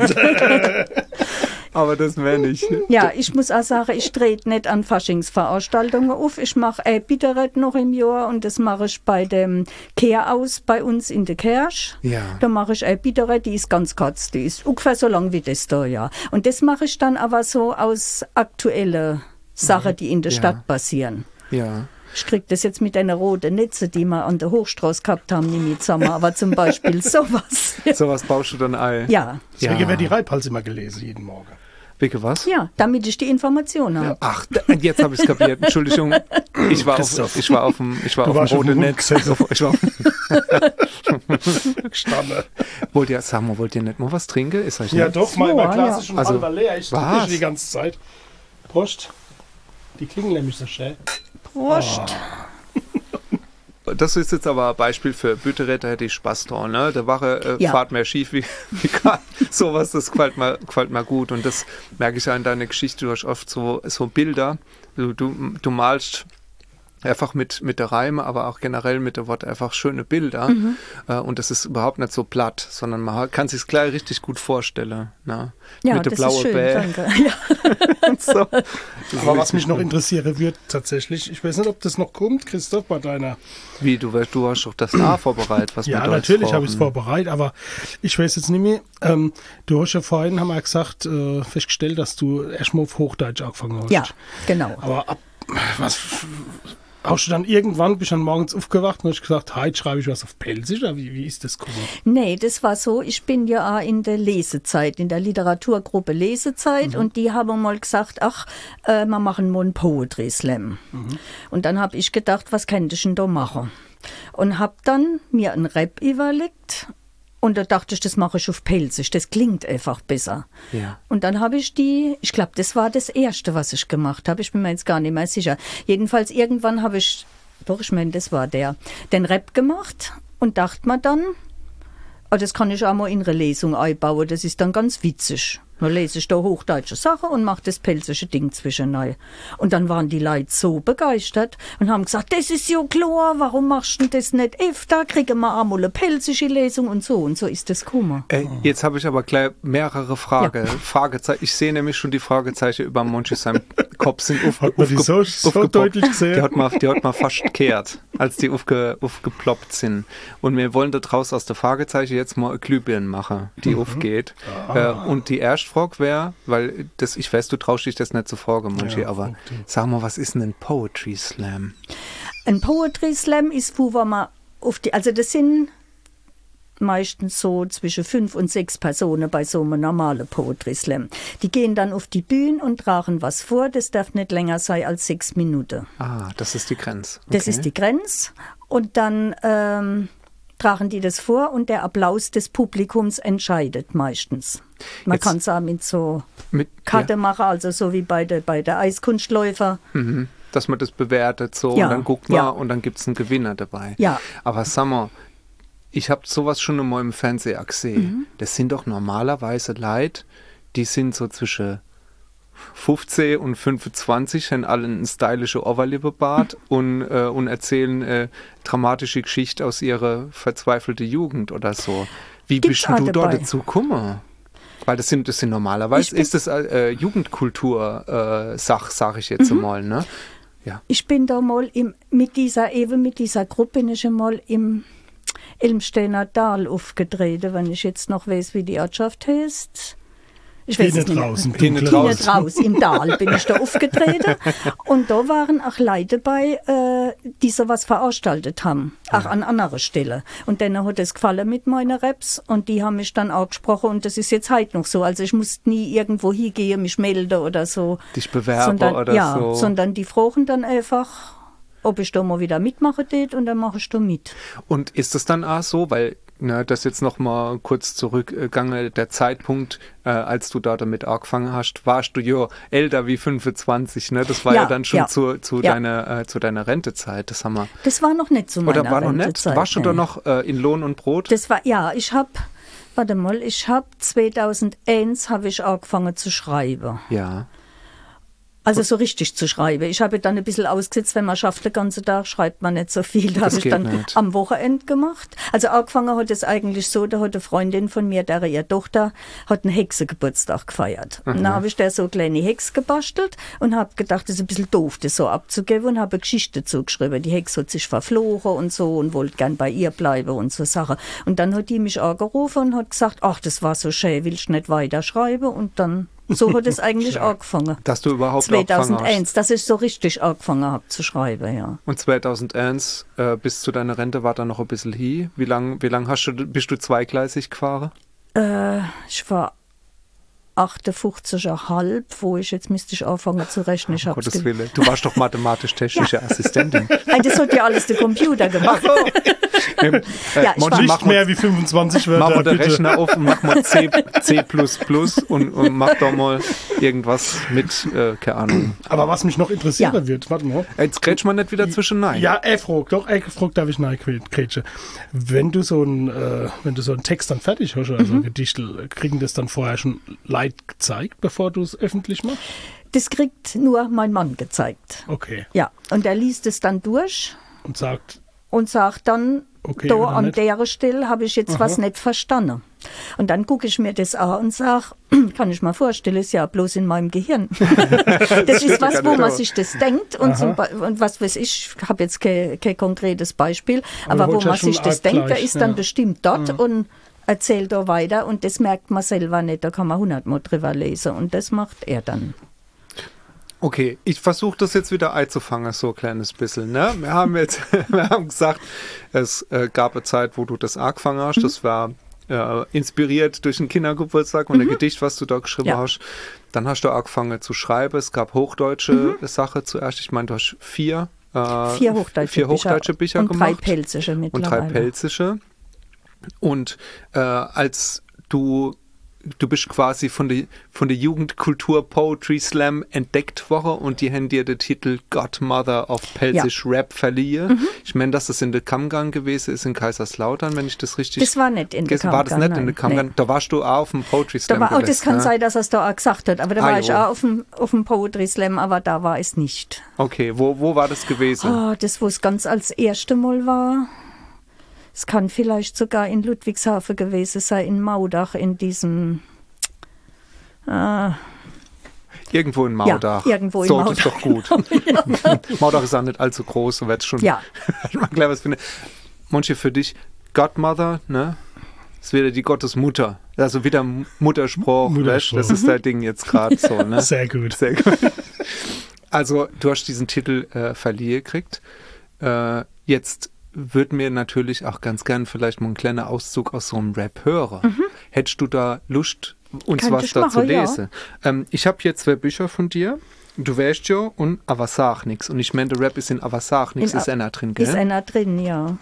da. Aber das wäre nicht. Ja, ich muss auch sagen, ich trete nicht an Faschingsveranstaltungen auf. Ich mache ein Bitteret noch im Jahr und das mache ich bei dem Kehraus bei uns in der Kirche. Ja. Da mache ich ein Bitteret, die ist ganz kurz, die ist ungefähr so lang wie das da, ja. Und das mache ich dann aber so aus aktuellen Sachen, die in der Ja. Stadt passieren. Ja. Ich krieg das jetzt mit einer roten Netze, die wir an der Hochstraße gehabt haben, nicht mehr zusammen, aber zum Beispiel sowas. Sowas baust du dann ein. Ja, Deswegen Ja. wird die Reibhals immer gelesen, jeden Morgen. Wege was? ja, damit ich die Information habe. Ach, da- jetzt habe ich es kapiert. Entschuldigung. Ich war auf, Christoph. ich war auf dem, ich war Du auf dem warst auf roten dem Netz. Hund gesessen. Ich war auf, Gestanden. wollt ihr, sag mal, wollt ihr nicht mal was trinken? Ist euch Ja nicht? doch, mein, So, mein Glas ja. ist schon Also, halber leer. Ich was? trinke die ganze Zeit. Prost. Die klingen nämlich so schön. Prost. Das ist jetzt aber ein Beispiel für Büttered, da hätte ich Spaß dran. Ne? Der Wache äh, Ja. fahrt mehr schief wie, wie gerade. Sowas, das gefällt mir, gefällt mir gut. Und das merke ich ja in deiner Geschichte. Du hast oft so, so Bilder. Du, du, du malst Einfach mit, mit der Reime, aber auch generell mit der Wort einfach schöne Bilder. Mhm. Äh, und das ist überhaupt nicht so platt, sondern man kann sich gleich richtig gut vorstellen. Ne? Ja, mit der das blaue ist schön, Bä. danke. Ja. so. Aber was mich noch interessieren wird, tatsächlich, ich weiß nicht, ob das noch kommt, Christoph, bei deiner... Wie, du, du hast doch das A vorbereitet. Was ja, wir da jetzt natürlich habe ich es brauchen. vorbereitet, aber ich weiß jetzt nicht mehr. Ähm, du hast ja vorhin, haben wir gesagt, äh, festgestellt, dass du erstmal auf Hochdeutsch angefangen hast. Ja, genau. Aber ab, was... Hast du dann irgendwann, bist du dann morgens aufgewacht und hast gesagt, heute schreibe ich was auf Pelzisch? Oder wie, wie ist das gekommen? Nee, das war so, ich bin ja auch in der Lesezeit, in der Literaturgruppe Lesezeit mhm. und die haben mal gesagt, ach, äh, wir machen mal einen Poetry Slam. Mhm. Und dann habe ich gedacht, was könnte ich denn da machen? Und habe dann mir einen Rap überlegt. Und da dachte ich, das mache ich auf Pelzisch, das klingt einfach besser. Ja. Und dann habe ich die, ich glaube, das war das Erste, was ich gemacht habe. Ich bin mir jetzt gar nicht mehr sicher. Jedenfalls irgendwann habe ich, doch, ich meine, das war der, den Rap gemacht und dachte mir dann, oh, das kann ich auch mal in eine Lesung einbauen, das ist dann ganz witzig. Dann lese ich da hochdeutsche Sachen und mache das pelzische Ding zwischendurch. Und dann waren die Leute so begeistert und haben gesagt, das ist ja klar, warum machst du das nicht öfter? Kriegen wir auch mal eine pelzische Lesung und so. Und so ist das gekommen. Äh, jetzt habe ich aber gleich mehrere Fragen. Ja. Fragezeichen. Ich sehe nämlich schon die Fragezeichen über Monchi seinem Kopf sind auf, Hat man die so, so deutlich gesehen? Die hat man, die hat man fast gekehrt, als die aufge, aufgeploppt sind. Und wir wollen da draus aus der Fragezeichen jetzt mal eine Glühbirne machen, die mhm. aufgeht. Ah. Äh, und die erste Frage wäre, weil das, ich weiß, du traust dich das nicht zu fragen, Monchi, ja, aber okay. Sag mal, was ist denn ein Poetry Slam? Ein Poetry Slam ist, wo wir mal auf die, also das sind meistens so zwischen fünf und sechs Personen bei so einem normalen Poetry Slam. Die gehen dann auf die Bühne und tragen was vor, das darf nicht länger sein als sechs Minuten. Ah, das ist die Grenze. Okay. Das ist die Grenze und dann ähm, tragen die das vor und der Applaus des Publikums entscheidet meistens. Man kann es auch mit so mit, Karte ja. machen, also so wie bei der, bei der Eiskunstläufer. Mhm. Dass man das bewertet so ja. und dann guckt man ja. und dann gibt es einen Gewinner dabei. Ja. Aber sag mal, ich habe sowas schon einmal im Fernsehen gesehen. Mhm. Das sind doch normalerweise Leute, die sind so zwischen fünfzehn und fünfundzwanzig, haben alle einen stylischen Overlippenbart mhm. und, äh, und erzählen äh, dramatische Geschichte aus ihrer verzweifelten Jugend oder so. Wie Gibt's bist du dort dabei. dazu gekommen? Weil das sind, das sind normalerweise, ist das äh, Jugendkultur-Sach, äh, sage ich jetzt mhm. mal, ne? Ja. Ich bin da mal im, mit dieser, eben mit dieser Gruppe, bin ich mal im Elmsteiner Tal aufgetreten, wenn ich jetzt noch weiß, wie die Ortschaft heißt. Ich weiß es nicht draußen, mehr. Hinten raus. raus, im Tal bin ich da aufgetreten. Und da waren auch Leute dabei, äh, die sowas veranstaltet haben, auch an anderer Stelle. Und denen hat es gefallen mit meinen Raps und die haben mich dann angesprochen und das ist jetzt heute noch so. Also ich musste nie irgendwo hingehen, mich melden oder so. Dich bewerben sondern, oder ja, so. Sondern die fragen dann einfach, ob ich da mal wieder mitmachen tät und dann mache ich da mit. Und ist das dann auch so, weil ne, das jetzt noch mal kurz zurückgegangen, der Zeitpunkt, äh, als du da damit angefangen hast, warst du ja älter wie fünfundzwanzig, ne? Das war ja, ja dann schon ja. zu, zu, ja. Deiner, äh, zu deiner Rentezeit, das haben wir. Das war noch nicht zu meiner Oder war noch Rentezeit. Nicht? Warst du nee. da noch äh, in Lohn und Brot? Das war, ja, ich habe, warte mal, ich habe zweitausendeins habe ich angefangen zu schreiben. Ja. Also so richtig zu schreiben. Ich habe dann ein bisschen ausgesetzt, wenn man schafft den ganzen Tag, schreibt man nicht so viel. Da habe ich dann nicht. Am Wochenende gemacht. Also angefangen hat es eigentlich so, da hat eine Freundin von mir, der ihre Tochter, hat einen Hexengeburtstag gefeiert. Mhm. Und dann habe ich da so eine kleine Hex gebastelt und habe gedacht, das ist ein bisschen doof, das so abzugeben und habe eine Geschichte zugeschrieben. Die Hex hat sich verflogen und so und wollte gern bei ihr bleiben und so Sachen. Und dann hat die mich angerufen und hat gesagt, ach, das war so schön, willst du nicht weiterschreiben? Und dann so hat es eigentlich angefangen. Dass du überhaupt zweitausendeins, dass ich so richtig angefangen habe zu schreiben, ja. Und zweitausendeins äh, bis zu deiner Rente war da noch ein bisschen hin. Wie lange wie lang hast du, bist du zweigleisig gefahren? Äh, ich war achtundfünfzig Komma fünf, wo ich jetzt müsste ich anfangen zu rechnen. Ich um Gottes Willen. Du warst doch mathematisch-technische ja. Assistentin. Nein, das hat ja alles der Computer gemacht. äh, Ja, ich Monchi, weiß. mach Nicht mal, mehr wie fünfundzwanzig mach Wörter, mal den bitte. Rechner auf und mach mal C, C++ und, und mach doch mal irgendwas mit, äh, keine Ahnung. Aber was mich noch interessieren Ja. wird, warte mal. Jetzt grätsch mal nicht wieder zwischen Nein. Ja, er fragt, doch, er fragt, darf ich nein grätschen. Wenn du so ein, äh, wenn du so einen Text dann fertig hast, also Mhm. ein Gedicht, kriegen das dann vorher schon Leid gezeigt, bevor du es öffentlich machst? Das kriegt nur mein Mann gezeigt. Okay. Ja, und er liest es dann durch Und sagt, und sagt dann, Okay, da oder an nicht? der Stelle habe ich jetzt was nicht verstanden. Und dann gucke ich mir das an und sage, kann ich mir vorstellen, ist ja bloß in meinem Gehirn. Das ist was, wo man sich das denkt und, zum, Be- und was weiß ich, ich habe jetzt kein, kein konkretes Beispiel, Aber aber, du wo holst ja man schon sich das arg denkt, der gleich, ist dann ja. bestimmt dort und erzählt da weiter und das merkt man selber nicht, da kann man hundertmal drüber lesen und das macht er dann. Okay, ich versuche das jetzt wieder einzufangen, so ein kleines bisschen. Ne? Wir haben jetzt wir haben gesagt, es äh, gab eine Zeit, wo du das angefangen hast. Mhm. Das war äh, inspiriert durch einen Kindergeburtstag und ein Gedicht, was du da geschrieben Ja. hast. Dann hast du angefangen zu schreiben. Es gab hochdeutsche Mhm. Sache zuerst. Ich meine, du hast vier, äh, Vier hochdeutsche, vier hochdeutsche Bücher und gemacht. drei pelzische Und mittlerweile. drei pelzische. Und äh, als du, du bist quasi von der, von der Jugendkultur Poetry Slam entdeckt worden und die haben dir den Titel Godmother of Pelzisch Rap verliehen. Mhm. Ich meine, dass das in der Kammgang gewesen ist, in Kaiserslautern, wenn ich das richtig... Das war nicht in der War das Kammgang, nicht in nein. der Kammgang? Nee. Da warst du auch auf dem Poetry Da Slam war, oh, das gewesen, kann ne? sein, dass er es da auch gesagt hat, aber da Ah, war ich jo. auch auf dem, auf dem Poetry Slam, aber da war es nicht. Okay, wo, wo war das gewesen? Ah, das, wo es ganz als erste Mal war, es kann vielleicht sogar in Ludwigshafen gewesen sein, in Maudach, in diesem... Ah, Irgendwo in Maudach. Ja, irgendwo in so, Maudach. das ist doch gut. Maudach ist auch nicht allzu groß, so wird es schon Ja. mal gleich was finden. Monchi, für dich Godmother, ne? Ist wieder die Gottesmutter. Also wieder M- Mutterspruch, Mutterspruch. weißt? Das ist dein Ding jetzt gerade so, ne? sehr gut. Sehr gut. Also, du hast diesen Titel äh, verliehen gekriegt. Äh, jetzt würde mir natürlich auch ganz gern vielleicht mal ein kleiner Auszug aus so einem Rap hören. Hättest du da Lust, uns Könnte was ich da zu machen, ja. lesen? Ähm, ich habe hier zwei Bücher von dir. Du weißt ja und aber sag nix. Und ich meine, der Rap ist in aber sag nix, In ist A- einer drin, gell? ist einer drin, ja.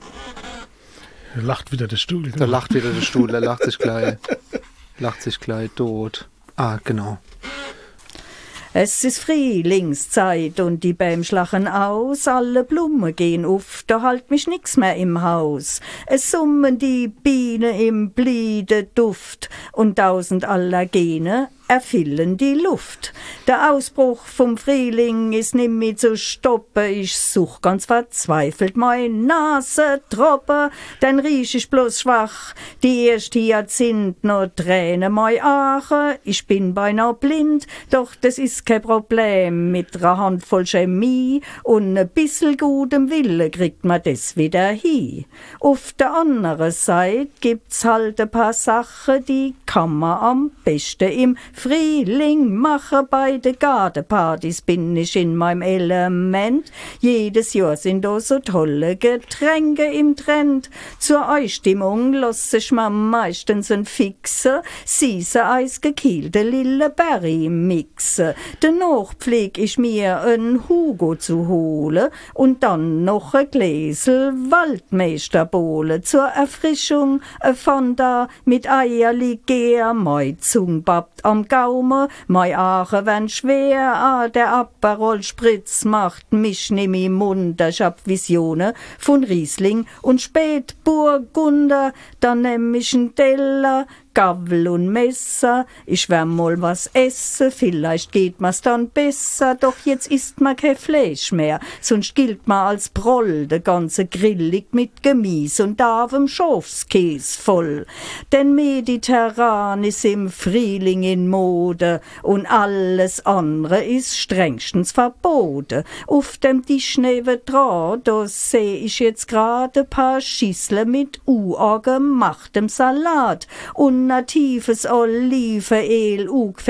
Da lacht wieder der Stuhl. Da lacht wieder der Stuhl, der lacht sich gleich, lacht sich gleich tot. Ah, genau. Es ist Frühlingszeit und die Bäume schlachen aus, alle Blumen gehen auf, da halt mich nix mehr im Haus. Es summen die Bienen im Bliede Duft und tausend Allergene erfüllen die Luft. Der Ausbruch vom Frühling ist nimmer zu stoppen, ich such ganz verzweifelt mein Nase troppe, dann riech ich bloß schwach, die erste Jahrzehnt noch Tränen mei Ache, ich bin beinahe blind, doch das ist kein Problem, mit einer Handvoll Chemie und ein bissel gutem Wille kriegt man das wieder hin. Auf der anderen Seite gibt's halt ein paar Sachen, die kann man am besten im Frühling machen. Bei den Gartenpartys bin ich in meinem Element. Jedes Jahr sind da so tolle Getränke im Trend. Zur Einstimmung lasse ich mir meistens ein Fixen, süße eisgekühlte Lilleberry mixen. Danach pfleg ich mir ein Hugo zu holen und dann noch ein Gläsel Waldmeisterbowle. Zur Erfrischung ein Fanta mit Eierlikör. Mei Zung babbt am Gaumen, mei Ache werden schwer. Ah, der Aperol Spritz macht mich nimm im Mund. Ich hab Visionen von Riesling und Spätburgunder. Dann nehm ich einen Teller, Gabel und Messer, ich wär mal was essen, vielleicht geht mir's dann besser, doch jetzt isst man kein Fleisch mehr, sonst gilt man als Proll, der ganze Grill liegt mit Gemüse und davem Schafskäse voll. Denn Mediterran ist im Frühling in Mode und alles andere ist strengstens verboten. Auf dem Tisch nebendran, da seh ich jetzt gerade ein paar Schüsseln mit U-gemachtem Salat und natives Olivenöl,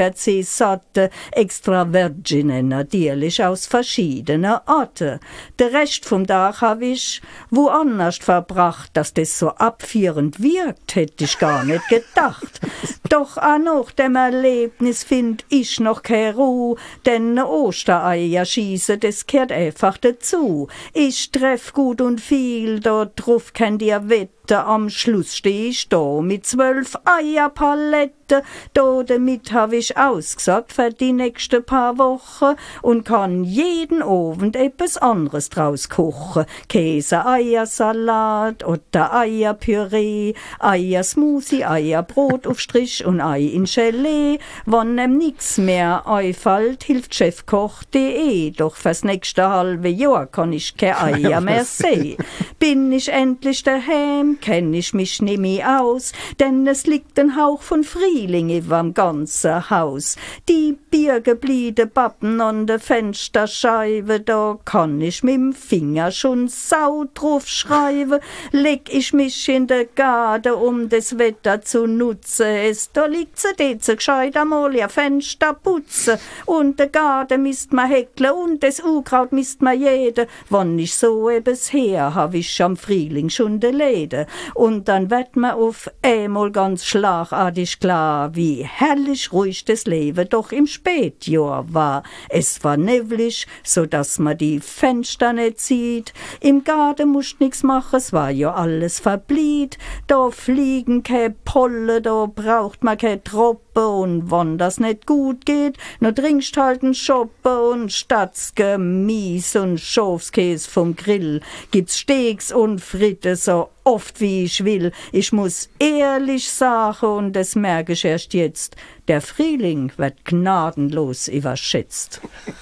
ungefähr extra Virgine, natürlich aus verschiedenen Orten. Der Rest vom Tag habe ich woanders verbracht, dass das so abführend wirkt, hätte ich gar nicht gedacht. Doch auch nach dem Erlebnis find ich noch keine Ruhe, denn ne Ostereier schießen, das gehört einfach dazu. Ich treff gut und viel, dort drauf könnt ihr wetten, am Schluss steh ich da mit zwölf Eierpaletten, da damit hab ich ausgesagt für die nächsten paar Wochen und kann jeden Abend etwas anderes draus kochen. Käse, Eiersalat oder Eierpüree, Eiersmoothie, Eierbrotaufstrich und Ei in Gelee. Wenn nem nix mehr einfällt, hilft chefkoch punkt de. Doch fürs nächste halbe Jahr kann ich keine Eier mehr sehen. Bin ich endlich daheim, kenn ich mich nimmi aus, denn es liegt ein Hauch von Frühling überm ganzen Haus. Die Birgebliede Bappen an der Fensterscheibe, da kann ich mit'm Finger schon sau drauf schreiben. Leg ich mich in der Garde, um das Wetter zu nutzen, es da liegt se deze gescheit einmal ihr Fenster putzen. Und der Garde misst ma häckle und das Unkraut misst ma jede. Wann ich so ebes her, hab ich am Frühling schon de Läde. Und dann wird man auf einmal ganz schlagartig klar, wie herrlich ruhig das Leben doch im Spätjahr war. Es war neblig, so dass man die Fenster nicht sieht. Im Garten musst nix machen, es war ja alles verbliet. Da fliegen keine Pollen, da braucht man keine Tropfen. Und wenn das nicht gut geht, nur trinkst halt einen Schoppen und statt Gemüs und Schafskäse vom Grill gibt's Steaks und Fritte so oft wie ich will. Ich muss ehrlich sagen, und das merke ich erst jetzt, der Frühling wird gnadenlos überschätzt.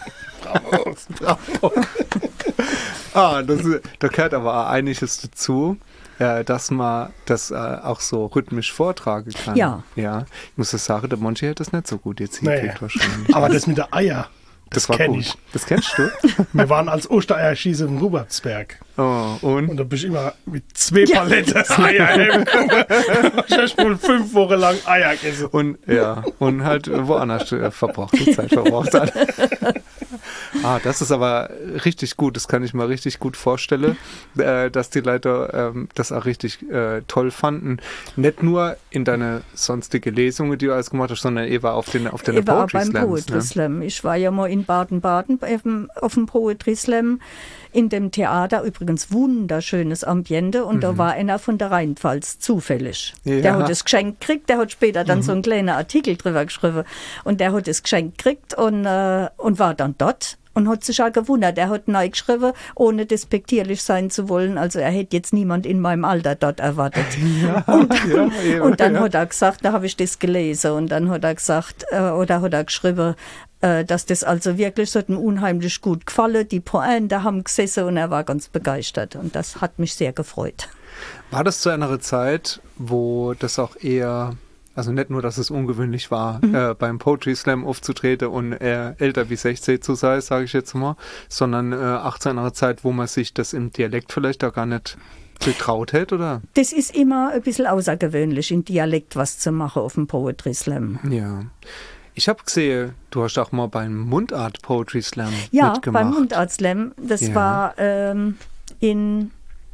Bravo. Bravo. ah, das, da gehört aber auch einiges dazu. Äh, dass man das äh, auch so rhythmisch vortragen kann. Ja. ja. Ich muss das sagen, der Monchi hat das nicht so gut jetzt Nee. hingekriegt wahrscheinlich. Aber das mit der Eier, Das, das war kenn gut. ich. Das kennst du? Wir waren als Ostereierschieße im Rubertsberg. Oh, und? Und da bin ich immer mit zwei Paletten Eier hergekommen. Ich habe wohl fünf Wochen lang Eier gegessen. Und ja, und halt woanders äh, verbraucht, die Zeit verbraucht hat. Ah, das ist aber richtig gut. Das kann ich mir richtig gut vorstellen, äh, dass die Leute ähm, das auch richtig äh, toll fanden. Nicht nur in deine sonstige Lesungen, die du alles gemacht hast, sondern eben auf den auf deine Ich war Poetry beim Slams. Poetry Ne? Slam. Ich war ja mal in Baden-Baden auf dem- auf dem Poetry Slam in dem Theater. Übrigens wunderschönes Ambiente. Und da war einer von der Rheinpfalz zufällig. Ja. Der hat das Geschenk gekriegt. Der hat später dann so einen kleinen Artikel drüber geschrieben. Und der hat das Geschenk gekriegt und, äh, und war dann dort. Und hat sich auch gewundert. Er hat neu geschrieben, ohne despektierlich sein zu wollen. Also er hätte jetzt niemand in meinem Alter dort erwartet. und, ja, ja, und dann ja. hat er gesagt, da habe ich das gelesen. Und dann hat er gesagt, äh, oder hat er geschrieben, äh, dass das also wirklich so hat ihm unheimlich gut gefallen. Die Pointe haben gesessen und er war ganz begeistert. Und das hat mich sehr gefreut. War das zu einer Zeit, wo das auch eher, also nicht nur, dass es ungewöhnlich war, Mhm. äh, beim Poetry Slam aufzutreten und äh, älter wie sechzehn zu sein, sage ich jetzt mal, sondern äh, auch zu einer Zeit, wo man sich das im Dialekt vielleicht auch gar nicht getraut hätte, oder? Das ist immer ein bisschen außergewöhnlich, in Dialekt was zu machen auf dem Poetry Slam. Ja. Ich habe gesehen, du hast auch mal beim Mundart Poetry Slam Ja, mitgemacht. beim Mundart Slam. Das Ja. war ähm, in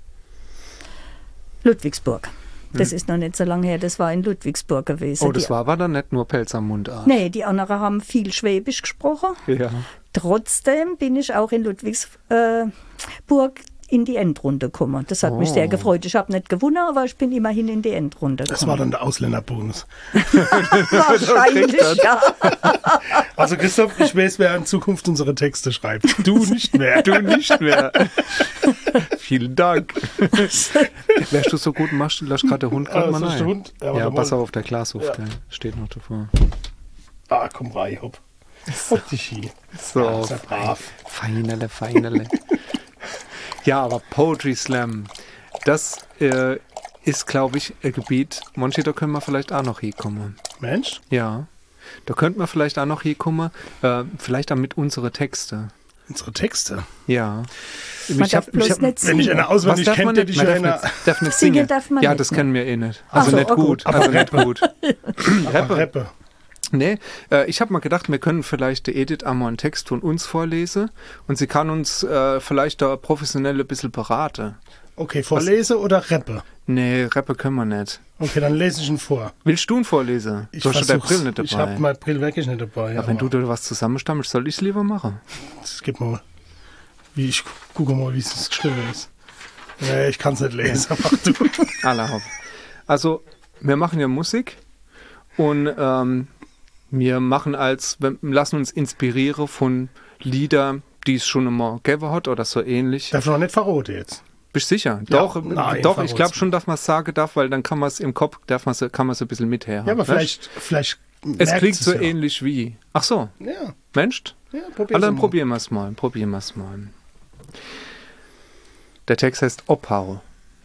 Ludwigsburg. Das ist noch nicht so lange her, das war in Ludwigsburg gewesen. Oh, das die, war aber dann nicht nur Pelz am Mundart. Nee, die anderen haben viel Schwäbisch gesprochen. Ja. Trotzdem bin ich auch in Ludwigsburg in die Endrunde gekommen. Das hat mich Oh. sehr gefreut. Ich habe nicht gewonnen, aber ich bin immerhin in die Endrunde gekommen. Das war dann der Ausländerbonus. wahrscheinlich, ja. Also Christoph, ich weiß, wer in Zukunft unsere Texte schreibt. Du nicht mehr. Du nicht mehr. Vielen Dank. Wärst du so gut, machst du, lass gerade der Hund gerade Ah, mal ist das rein. der Hund? Ja, Ja, warte pass mal. auf, auf der Glashof, Ja. der steht noch davor. Ah, komm rein, hopp. Hopp dich hier. So, Ja, ist ja brav. feinerle, feinerle. Ja, aber Poetry Slam, das äh, ist, glaube ich, ein Gebiet, Monchi, da können wir vielleicht auch noch hinkommen. Mensch, Ja, da könnte man vielleicht auch noch hinkommen, äh, vielleicht auch mit unseren Texten. Unsere Texte. Ja. Man Ich darf hab- bloß ich hab- nicht Wenn ich singen. eine auswendig darf man kennt, hätte nicht? ich Man ja darf eine nicht, darf nicht Singen singen. darf man ja, nicht, das ne? kennen wir eh nicht. Ach Also so, nicht oh gut. gut. Also Aber nicht Rappe. gut. Aber Rappe. Rappe. Nee, äh, ich habe mal gedacht, wir können vielleicht der Edith einmal einen Text von uns vorlesen und sie kann uns äh, vielleicht da professionell ein bisschen beraten. Okay, vorlese oder Rappe? Nee, Rappe können wir nicht. Okay, dann lese ich ihn vor. Willst du ihn vorlesen? Ich du hast schon deine versuch's. Brille nicht Ich dabei. habe meine Brille wirklich nicht dabei. ja, wenn du da was zusammenstammelst, soll ich es lieber machen. Das gibt mal. Wie ich gu- gucke mal, wie es geschrieben ist. Nee, ich kann es nicht lesen. Mach du. Alle hopp. Also, wir machen ja Musik und ähm, wir machen als, wir lassen uns inspirieren von Liedern, die es schon immer gegeben hat oder so ähnlich. Darf ich noch nicht verroten jetzt? Bist du sicher? Ja, doch, nein, doch, ich verrot's glaube schon, dass man es sagen darf, weil dann kann man es im Kopf, darf man's, kann man es ein bisschen mither. Ja, aber vielleicht, vielleicht Es merkt klingt so ja. ähnlich wie. Ach so, Ja, Mensch? ja, Ah, probier's dann mal. probieren wir es mal. Probieren wir es mal. Der Text heißt Oppau.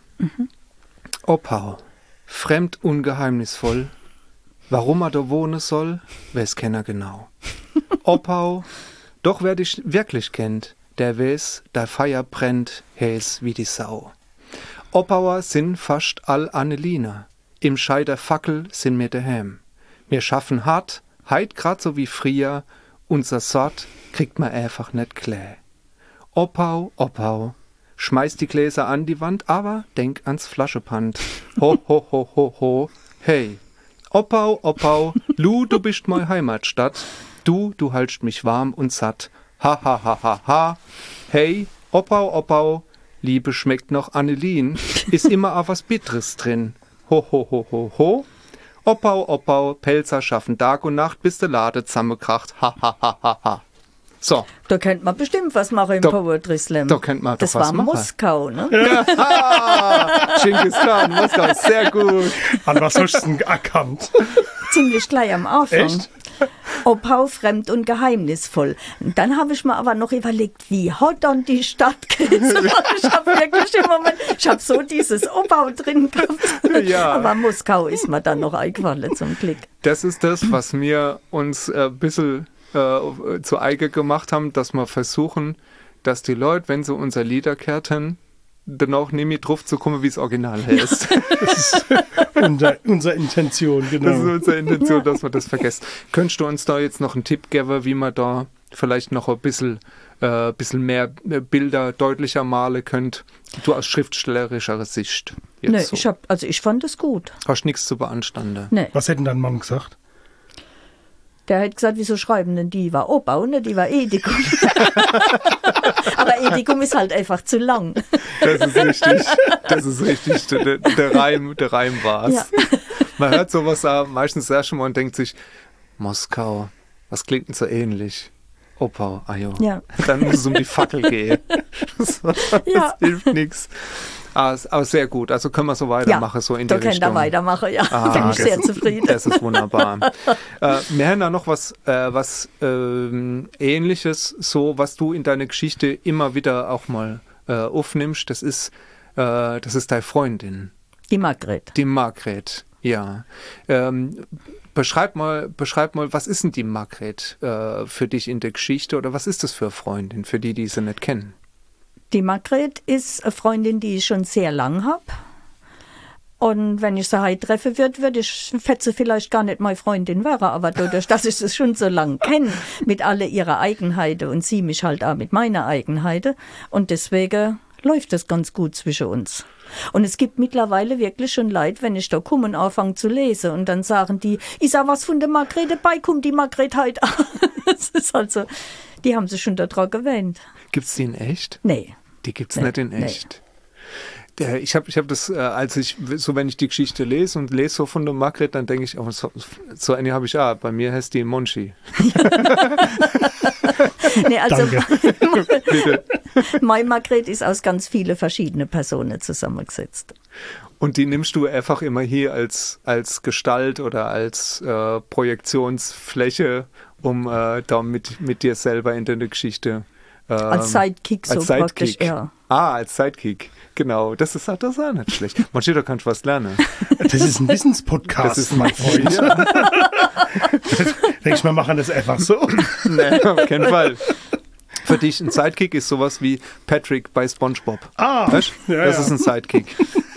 Oppau, fremd ungeheimnisvoll. Warum er da wohnen soll, weiß keiner genau. Oppau, doch wer dich wirklich kennt, der weiß, der Feier brennt, heiß wie die Sau. Oppauer sind fast all Annelina. Im Schei der Fackel sind wir daheim. Wir schaffen hart, heit grad so wie früher, unser Sort kriegt man einfach nicht klar. Oppau, Oppau, schmeiß die Gläser an die Wand, aber denk ans Flaschepand. Ho, ho, ho, ho, ho, hey. Oppau, Oppau, Lu, du bist meine Heimatstadt. Du, du haltst mich warm und satt. Ha, ha, ha, ha, ha. Hey, Oppau, Oppau, Liebe schmeckt noch Annelien, ist immer auch was Bitteres drin. Ho, ho, ho, ho, ho. Oppau, Oppau, Pelzer schaffen Tag und Nacht, bis der Lade zusammenkracht. Ha, ha, ha, ha, ha. So, Da könnte man bestimmt was machen im Da- Poetry Slam. da könnte man doch Das was war machen. Moskau, ne? ah, Genghis Khan, Moskau, sehr gut. An was hast du denn erkannt? Ziemlich gleich am Anfang. Echt? Oppau, fremd und geheimnisvoll. Und dann habe ich mir aber noch überlegt, wie hat dann die Stadt geheißen? Ich habe wirklich im Moment, ich habe so dieses Oppau drin gehabt. Ja. Aber Moskau ist mir dann noch eingefallen zum Glück. Das ist das, was wir uns ein bisschen äh, zu eigen gemacht haben, dass wir versuchen, dass die Leute, wenn sie unser Lieder kehrten, dann auch nicht mehr drauf zu kommen, wie es Original heißt. Unser, unsere Intention, Das ist genau. unsere Intention, dass wir das vergessen. Könntest du uns da jetzt noch einen Tipp geben, wie man da vielleicht noch ein bisschen, äh, bisschen mehr äh, Bilder deutlicher malen könnt? Du aus schriftstellerischer Sicht. Jetzt Nee, so. ich hab, also ich fand es gut. Hast nichts zu beanstanden. Nee. Was hätte denn dein Mann gesagt? Der hat gesagt, wieso schreiben denn die? War Oppau, ne? Die war Edikum. Aber Edikum ist halt einfach zu lang. Das ist richtig. Das ist richtig. Der, der Reim, der Reim war's. Ja. Man hört sowas da meistens sehr schon mal und denkt sich, Moskau, was klingt denn so ähnlich? Oppau, ah jo. Ja. Dann muss es um die Fackel gehen. Das, das Ja. hilft nichts. Aber, aber sehr gut. Also können wir so weitermachen, so in die da könnt Richtung. ihr weitermachen, ja. Ah, Bin ich das sehr ist- zufrieden. Das ist wunderbar. äh, wir haben da noch was, äh, was ähm, Ähnliches, so was du in deiner Geschichte immer wieder auch mal äh, aufnimmst. Das ist, äh, das ist deine Freundin, Die Margret. die Margret. Ja. Ähm, beschreib mal, beschreib mal, was ist denn die Margret äh, für dich in der Geschichte oder was ist das für eine Freundin, für die, die sie nicht kennen? Die Margret ist eine Freundin, die ich schon sehr lang habe. Und wenn ich sie heute treffen würde, würde ich Fetze vielleicht gar nicht meine Freundin wäre. Aber dadurch, dass ich sie schon so lange kenne, mit alle ihrer Eigenheiten und sie mich halt auch mit meiner Eigenheiten. Und deswegen läuft es ganz gut zwischen uns. Und es gibt mittlerweile wirklich schon Leute, wenn ich da komme und anfange zu lesen und dann sagen die, ich sag was von der Margret dabei, kommt die Margret heute an. Das ist also, die haben sich schon daran gewöhnt. Gibt's die in echt? Nee. Die gibt's Nee, nicht in nee. echt. Der, ich habe ich hab das, äh, als ich, so wenn ich die Geschichte lese und lese so von der Margret, dann denke ich, oh, so, so eine habe ich auch. Bei mir heißt die Monchi. Nee, also Bitte. meine Margret ist aus ganz vielen verschiedenen Personen zusammengesetzt. Und die nimmst du einfach immer hier als, als Gestalt oder als äh, Projektionsfläche, um äh, da mit, mit dir selber in deine Geschichte. Ähm, Als Sidekick so als praktisch, Sidekick. ja. Ah, als Sidekick. Genau. Das ist, das ist auch nicht schlecht. Manche, da kannst du was lernen. Das ist ein Wissenspodcast, Das ist mein Freund. Ja. Denkst du, wir machen das einfach so? Nee, auf keinen Fall. Für dich ein Sidekick ist sowas wie Patrick bei SpongeBob. Ah, Weißt? ja, das ja. ist ein Sidekick.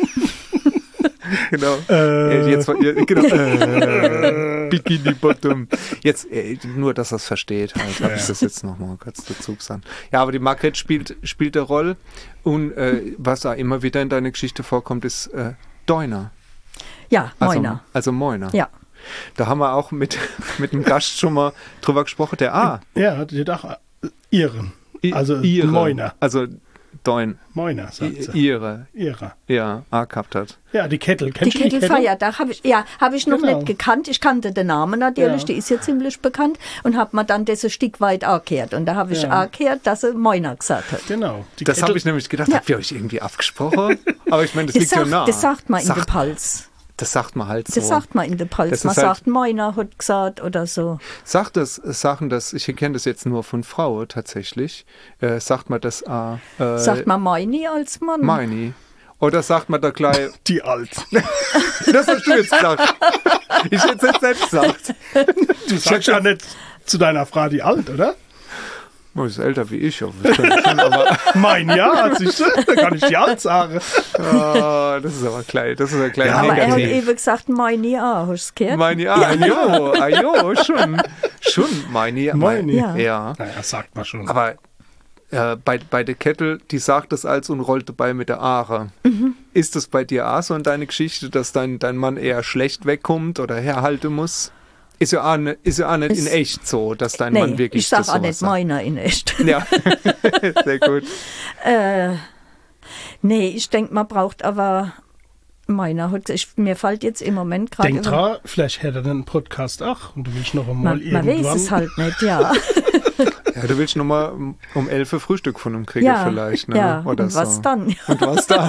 Genau. Äh. Jetzt, ja, genau. Äh, Bikini Bottom. Jetzt, äh, nur, dass er es versteht, halt, habe ich das jetzt nochmal kurz dazu gesagt. Ja, aber die Margret spielt, spielt eine Rolle. Und äh, was da immer wieder in deiner Geschichte vorkommt, ist äh, Deuner. Ja, Also, Moiner. also Moiner. Ja. Da haben wir auch mit, mit dem Gast schon mal drüber gesprochen, der A. Ja, die hat auch äh, Iren. I- Also ihre, Moiner. Also Deun. Moiner, sagt I- sie. Ihre. Ihre. Ja, A gehabt hat. Ja, die Kettel. Die Kennst du die Kettel? Kettelfeiertag habe ich, ja, habe ich noch Genau. nicht gekannt. Ich kannte den Namen natürlich, Ja. die ist ja ziemlich bekannt und habe mir dann das ein Stück weit angehört. Und da habe ich Ja. angehört, dass sie Moiner gesagt hat. Genau. Die Das Kettel- habe ich nämlich gedacht, Ja. habt ihr euch irgendwie abgesprochen? Aber ich meine, das Das liegt ja sagt, nah. das sagt man in der Sagt- Pals. Das sagt man halt so. Das sagt man in der Das Pals. ist Man halt- sagt Moiner hat gesagt oder so. Sagt das, sagen das, ich kenne das jetzt nur von Frau tatsächlich, äh, sagt man das äh, äh, Sagt man Meini als Mann? Meini? Oder sagt man da gleich, Die alt. das hast du jetzt gesagt. Ich hätte es jetzt selbst gesagt. Du sagst ja nicht zu deiner Frau die alt, oder? Oh, ist älter wie ich, aber, das kann ich schon, aber Mein ja, siehst du? Da kann ich die alt sagen. oh, das ist aber klein, das ist ja klein Ja, Aber er hat negativ. eben gesagt Meini auch. Hast du es gehört? Meini, ah, jo, ah, jo, schon, schon, Meini, Meini. ja. ja. Naja, sagt man schon. Aber äh, bei, bei der Kettel, die sagt das als und rollt dabei mit der Aare. Mhm. Ist das bei dir auch so in deiner Geschichte, dass dein, dein Mann eher schlecht wegkommt oder herhalten muss? Ist ja auch nicht, ist ja auch nicht in Ist- echt so, dass dein Nee, Mann wirklich ich sag das auch sowas nicht sagt. Meiner in echt. Ja, sehr gut. Äh, nee, ich denke, man braucht aber Meiner. hat- Ich, mir fällt jetzt im Moment gerade. Denk dran, vielleicht hätte er einen Podcast auch und du willst noch einmal Man, man irgendwann. weiß es halt nicht, ja. Ja, du willst nochmal um, um elf Uhr Frühstück von ihm kriegen ja, vielleicht, ne? ja. Oder Und so. was dann? Und was dann?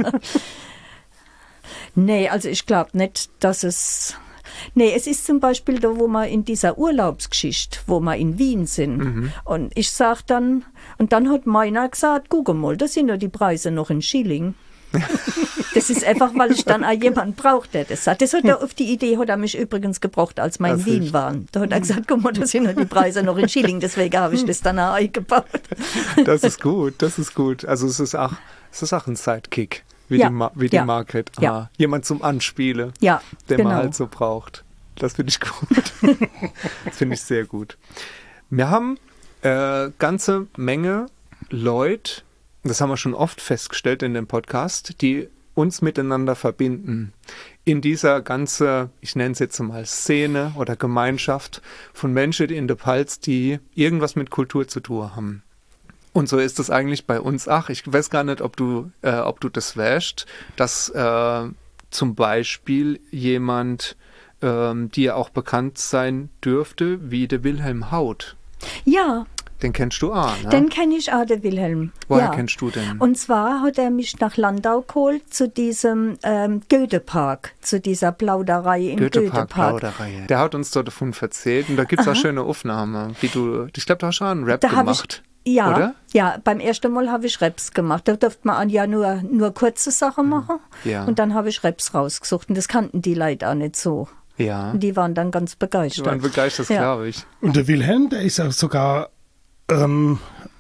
Nee, also ich glaube nicht, dass es. Nee, es ist zum Beispiel da, wo wir in dieser Urlaubsgeschichte, wo wir in Wien sind. Mhm. Und ich sag dann, und dann hat meiner gesagt, guck mal, das sind ja die Preise noch in Schilling. Das ist einfach, weil ich dann auch jemanden brauchte, der das sagt. Das hat er auf die Idee, hat er mich übrigens gebraucht, als wir in Das Wien ist- waren. Da hat er gesagt, guck mal, das sind ja die Preise noch in Schilling, deswegen habe ich das dann auch eingebaut. Das ist gut, das ist gut. Also es ist auch, es ist auch ein Sidekick, wie Ja, die, Ma wie die ja, Margret. Ah, ja. Jemand zum Anspielen, Ja, den genau. man halt so braucht. Das finde ich gut. Das finde ich sehr gut. Wir haben äh, ganze Menge Leute, das haben wir schon oft festgestellt in dem Podcast, die uns miteinander verbinden. In dieser ganze, ich nenne es jetzt mal Szene oder Gemeinschaft von Menschen in der Pfalz, die irgendwas mit Kultur zu tun haben. Und so ist es eigentlich bei uns. Ach, ich weiß gar nicht, ob du, äh, ob du das weißt, dass äh, zum Beispiel jemand ähm, dir auch bekannt sein dürfte, wie der Wilhelm Haut. Ja, Den kennst du auch, ne? den kenne ich auch, der Wilhelm. Woher ja. kennst du den? Und zwar hat er mich nach Landau geholt zu diesem ähm, Goethe-Park, zu dieser Plauderei im Goethe-Park. Goethe-Park-Plauderei. Der hat uns dort davon erzählt und da gibt es auch schöne Aufnahmen, wie du, ich glaube, du hast schon einen Rap Da hab gemacht. ich, ja, oder? ja, beim ersten Mal habe ich Raps gemacht. Da durfte man ja nur, nur kurze Sachen machen. Ja. Und dann habe ich Raps rausgesucht. Und das kannten die Leute auch nicht so. Ja, Und die waren dann ganz die begeistert. waren begeistert, Ja. glaube ich. Und der Wilhelm, der ist ja sogar ähm,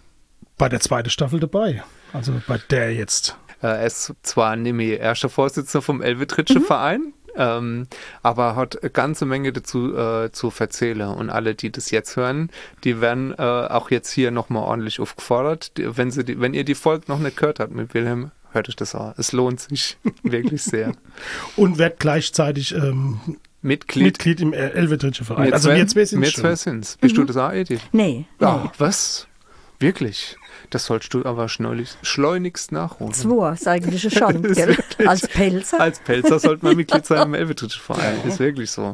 bei der zweiten Staffel dabei. Also bei der jetzt. Äh, Er ist zwar nicht mehr erster Vorsitzender vom Elvetritschen Verein, ähm, aber hat eine ganze Menge dazu äh, zu erzählen. Und alle, die das jetzt hören, die werden äh, auch jetzt hier nochmal ordentlich aufgefordert. Die, wenn, sie die, wenn ihr die Folge noch nicht gehört habt mit Wilhelm, hört euch das an. Es lohnt sich wirklich sehr. Und wird gleichzeitig ähm, Mitglied. Mitglied im El- Elvetritschen Verein. Wir Also zwei- wir zwei sind wir schon. zwei sind's. Bist du das auch, Edith? Nee, nee. Ah, was? Wirklich? Das sollst du aber schleunigst, schleunigst nachholen. Zwei ist eigentlich eine Schande, Das ist gell? wirklich- Als Pelzer. Als Pelzer sollte man Mitglied sein im Elvetritschen Verein. Ist wirklich so.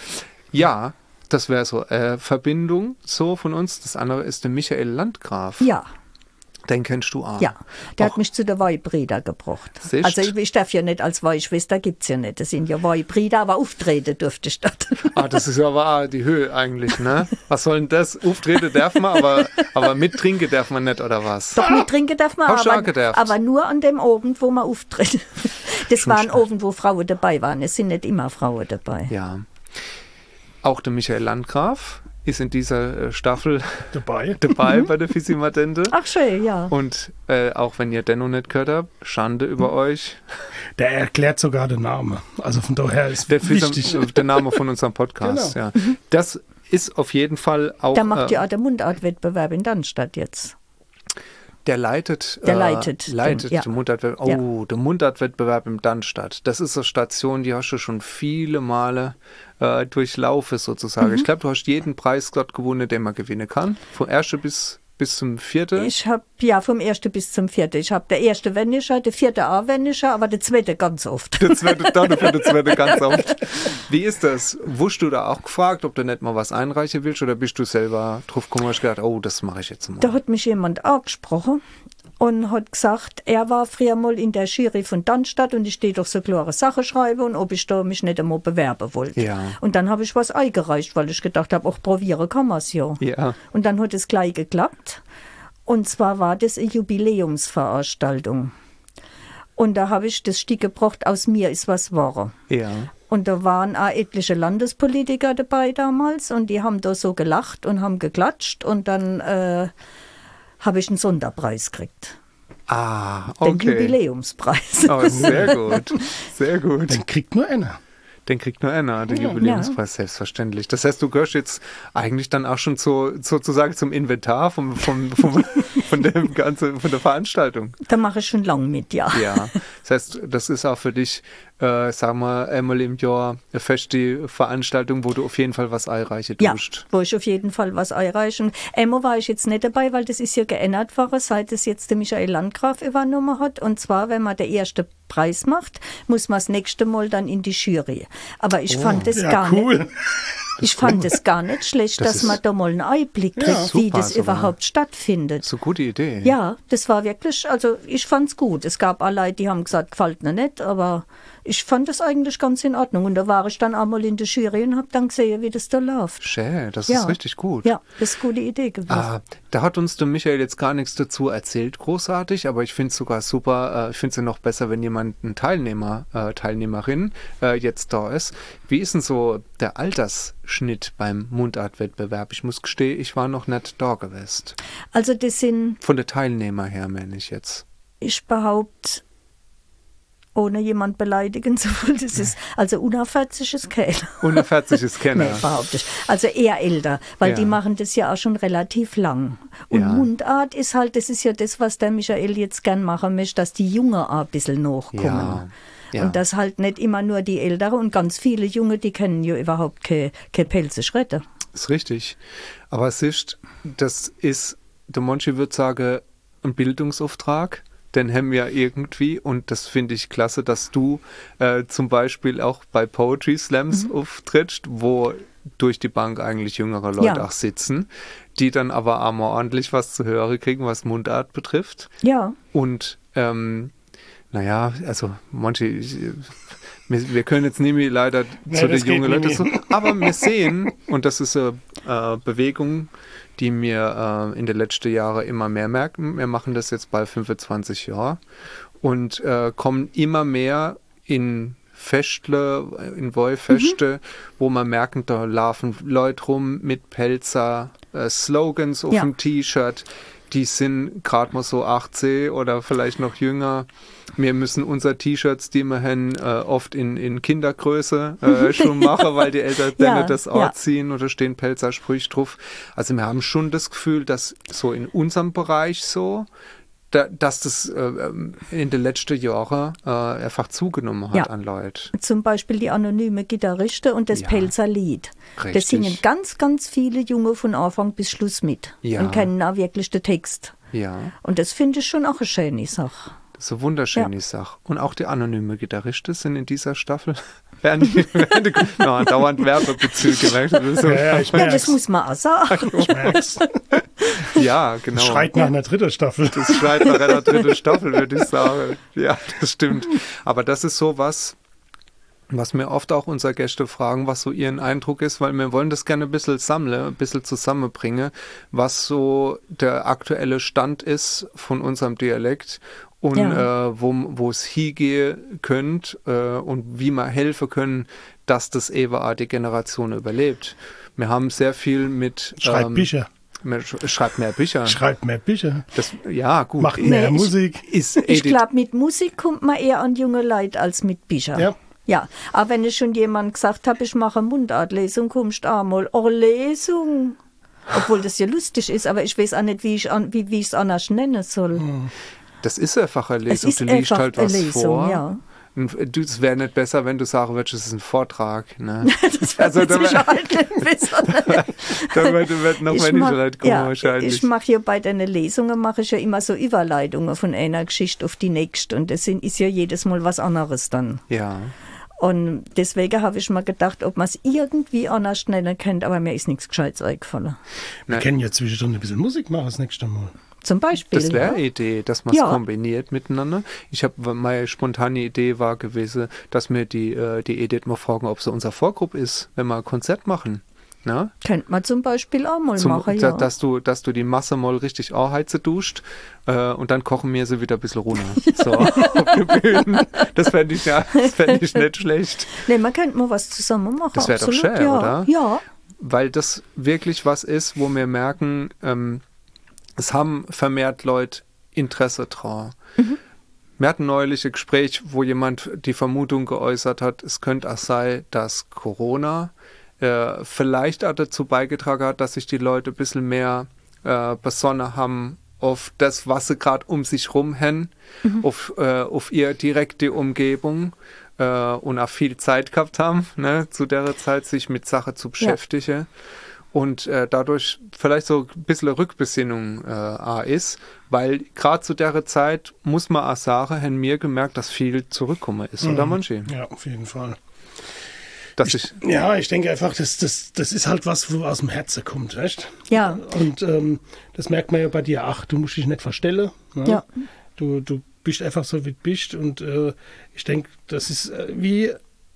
Ja, das wäre so. Äh, Verbindung so von uns. Das andere ist der Michael Landgraf. Ja, Den kennst du auch. ja. Der Auch- hat mich zu der Weihbrüder gebracht. Siehst? Also ich, ich darf ja nicht als Weihschwester, gibt es ja nicht. Das sind ja Weihbrüder, aber auftreten durfte ich dort. Ah, das ist ja aber auch die Höhe eigentlich, ne? Was soll denn das? Auftreten darf man, aber, aber mittrinken darf man nicht, oder was? Doch mit trinken darf man, Hast du auch aber, gedacht? aber nur an dem Abend, wo man auftritt. Das Schon war ein stark. Abend, wo Frauen dabei waren. Es sind nicht immer Frauen dabei. Ja. Auch der Michael Landgraf ist in dieser äh, Staffel Dabei. dabei bei der Fisimatente. Ach schön, ja. Und äh, auch wenn ihr den noch nicht gehört habt, Schande über euch. Der erklärt sogar den Namen. Also von daher ist Der, wichtig. Fisam, der Name von unserem Podcast. Genau. Ja. Das ist auf jeden Fall auch. Der macht äh, ja auch den Mundartwettbewerb in Darmstadt jetzt. Der leitet, Der äh, leitet den, leitet ja. den Mundartwettbewerb. Oh, der Mundartwettbewerb im Darmstadt. Das ist eine Station, die hast du schon viele Male äh, durchlaufen sozusagen. Mhm. Ich glaube, du hast jeden Preis dort gewonnen, den man gewinnen kann. Vom ersten bis, bis zum vierten. Ich habe, ja, vom ersten bis zum vierten. Ich habe der erste Wennischer, der vierte auch Wennischer, aber der zweite ganz oft. Der zweite, dann für der zweite ganz oft. Wie ist das? Wurdest du da auch gefragt, ob du nicht mal was einreichen willst oder bist du selber drauf gekommen und hast gedacht, oh, das mache ich jetzt mal? Da hat mich jemand angesprochen und hat gesagt, er war früher mal in der Jury von Darmstadt und ich stehe doch so klare Sachen schreiben und ob ich da mich nicht einmal bewerben wollte. Ja. Und dann habe ich was eingereicht, weil ich gedacht habe, auch probieren kann man es ja. Ja. Und dann hat es gleich geklappt. Und zwar war das eine Jubiläumsveranstaltung. Und da habe ich das Stück gebracht, aus mir ist was wahr. Ja. Und da waren auch etliche Landespolitiker dabei damals und die haben da so gelacht und haben geklatscht und dann äh, habe ich einen Sonderpreis gekriegt. Ah, Den okay. Jubiläumspreis. Oh, sehr gut. Sehr gut. Den kriegt nur einer. Den kriegt nur einer, den Ja. Jubiläumspreis, selbstverständlich. Das heißt, du gehörst jetzt eigentlich dann auch schon zu, sozusagen zum Inventar vom, vom, vom, von, dem ganzen, von der Veranstaltung. Da mache ich schon lange mit, ja. Ja, das heißt, das ist auch für dich, äh, sagen wir, einmal im Jahr eine feste Veranstaltung, wo du auf jeden Fall was einreichen Ja, tust. wo ich auf jeden Fall was einreichen. Emma war ich jetzt nicht dabei, weil das ist ja geändert worden, seit es jetzt der Michael Landgraf übernommen hat. Und zwar, wenn man den ersten Preis macht, muss man das nächste Mal dann in die Jury. Aber ich fand das Ja, gar cool. nicht. Ich fand es gar nicht schlecht, Das dass ist- man da mal einen Einblick kriegt, Ja, wie super das sogar. überhaupt stattfindet. So eine gute Idee. Ja, das war wirklich, also ich fand's gut. Es gab auch Leute, die haben gesagt, gefällt mir nicht, aber ich fand es eigentlich ganz in Ordnung. Und da war ich dann einmal in der Jury und habe dann gesehen, wie das da läuft. Schön, das Ja. ist richtig gut. Ja, das ist eine gute Idee gewesen. Ah, da hat uns der Michael jetzt gar nichts dazu erzählt, großartig, aber ich finde es sogar super, äh, ich finde es ja noch besser, wenn jemand, ein Teilnehmer, äh, Teilnehmerin äh, jetzt da ist. Wie ist denn so der Altersschnitt beim Mundartwettbewerb? Ich muss gestehen, ich war noch nicht da gewesen. Also das sind, Von der Teilnehmer her meine ich jetzt. ich behaupte, ohne jemand beleidigen zu wollen, das ist also unerfahrenes Kerl. Unerfährliches Kenner. Nee, behaupte ich. Also eher älter, weil Ja. die machen das ja auch schon relativ lang. Und Ja. Mundart ist halt, das ist ja das, was der Michael jetzt gern machen möchte, dass die Jungen auch ein bisschen nachkommen. Ja. Ja. Und das halt nicht immer nur die Ältere und ganz viele Junge, die kennen ja überhaupt keine, keine Pelze retten. Ist richtig. Aber es ist, das ist, der Monchi würde sagen, ein Bildungsauftrag, den haben wir irgendwie, und das finde ich klasse, dass du äh, zum Beispiel auch bei Poetry Slams Mhm. auftrittst, wo durch die Bank eigentlich jüngere Leute Ja. auch sitzen, die dann aber auch mal ordentlich was zu hören kriegen, was Mundart betrifft. Ja, Und ähm, naja, also manche, ich, wir, wir können jetzt nicht mehr leider Nee, zu den das geht jungen Leuten nicht. so, aber wir sehen, und das ist eine äh, Bewegung, die wir äh, in den letzten Jahren immer mehr merken, wir machen das jetzt bald fünfundzwanzig Jahre und äh, kommen immer mehr in Festle, in Wollfeste, Mhm. wo man merken, da laufen Leute rum mit Pelzer, äh, Slogans auf Ja. dem T-Shirt, die sind gerade mal so achtzehn oder vielleicht noch jünger. Wir müssen unsere T-Shirts, die wir haben, äh, oft in, in Kindergröße äh, schon machen, weil die Eltern Ja, dann das ja. anziehen oder stehen Pelzersprüche drauf. Also wir haben schon das Gefühl, dass so in unserem Bereich so, da, dass das äh, ähm, in den letzten Jahren äh, einfach zugenommen hat Ja. an Leute. zum Beispiel die anonyme Gitarriste und das Ja. Pelzer Lied. Richtig. Das singen ganz, ganz viele Junge von Anfang bis Schluss mit Ja. und kennen auch wirklich den Text. Ja, Und das finde ich schon auch eine schöne Sache. das ist eine wunderschöne Sache. Und auch die anonyme Gitarristen sind in dieser Staffel werden die, werden die no, dauernd Werbebezüge. merkst du das so? Ja, ja, ich Ja, das merk's. muss man auch sagen. Ich merk's. Ja, genau. Schreit nach einer dritten Staffel. Das schreit nach einer dritten Staffel, würde ich sagen. Ja, das stimmt. Aber das ist so was, was mir oft auch unsere Gäste fragen, was so ihren Eindruck ist, weil wir wollen das gerne ein bisschen sammeln, ein bisschen zusammenbringen, was so der aktuelle Stand ist von unserem Dialekt und Ja. äh, wo, wo es hingehen könnte äh, und wie wir helfen können, dass das eben auch die Generation überlebt. Wir haben sehr viel mit... Schreibt ähm, Bücher. mehr- sch- Schreibt mehr Bücher. Schreibt mehr Bücher. Das, ja, gut. Macht mehr ich- Musik. Ist Ich Edith, glaube, mit Musik kommt man eher an junge Leute als mit Büchern. Ja. Ja, aber wenn ich schon jemand gesagt habe, ich mache Mundartlesung, kommst du einmal, oh, Lesung. Obwohl das ja lustig ist, aber ich weiß auch nicht, wie ich an, wie, wie ich es anders nennen soll. das ist einfach eine Es Lesung. ist Du liest einfach halt eine was Lesung, vor. ja. Und du- Es wäre nicht besser, wenn du sagen würdest, es ist ein Vortrag. Ne? Das wird Also mit da wär- Sicherheit nicht besser. Da wird, wird noch Ich weniger mach- Leute kommen ja, wahrscheinlich. Ich mache hier bei den Lesungen mache ich ja immer so Überleitungen von einer Geschichte auf die nächste und das sind, ist ja jedes Mal was anderes dann. ja. Und deswegen habe ich mir gedacht, ob man es irgendwie anders nennen könnte, aber mir ist nichts Gescheites eingefallen. Wir Ne. können ja zwischendurch ein bisschen Musik machen das nächste Mal. Zum Beispiel. Das wäre ja. eine Idee, dass man es Ja. kombiniert miteinander. Ich habe meine spontane Idee war gewesen, dass wir die, äh, die Edith mal fragen, ob sie unser Vorgruppe ist, wenn wir ein Konzert machen. Na? Könnte man zum Beispiel auch mal Zum, machen, da, ja. dass, du, dass du die Masse mal richtig anheizen duscht äh, und dann kochen wir sie wieder ein bisschen runter. So, auf die Bühne. Das fände ich, ja, das fänd ich nicht schlecht. Nee, man könnte mal was zusammen machen. Das wär doch absolut, schön, ja. oder? Ja, Weil das wirklich was ist, wo wir merken, ähm, es haben vermehrt Leute Interesse dran. Mhm. Wir hatten neulich ein Gespräch, wo jemand die Vermutung geäußert hat, es könnte auch sein, dass Corona äh, vielleicht auch dazu beigetragen hat, dass sich die Leute ein bisschen mehr äh, besonnen haben auf das, was sie gerade um sich rum haben, Mhm. auf, äh, auf ihre direkte Umgebung äh, und auch viel Zeit gehabt haben, ne, zu der Zeit sich mit Sachen zu beschäftigen. Und äh, dadurch vielleicht so ein bisschen eine Rückbesinnung äh, auch ist, weil gerade zu der Zeit, muss man auch sagen, haben wir gemerkt, dass viel zurückkommen ist, oder manche? Ja, auf jeden Fall. Dass ich, Ja, ich denke einfach, das, das, das ist halt was, wo aus dem Herzen kommt, weißt? ja, Und ähm, das merkt man ja bei dir, ach, du musst dich nicht verstellen. Ne? ja. Du, du bist einfach so, wie du bist. Und äh, ich denke, das ist äh, wie,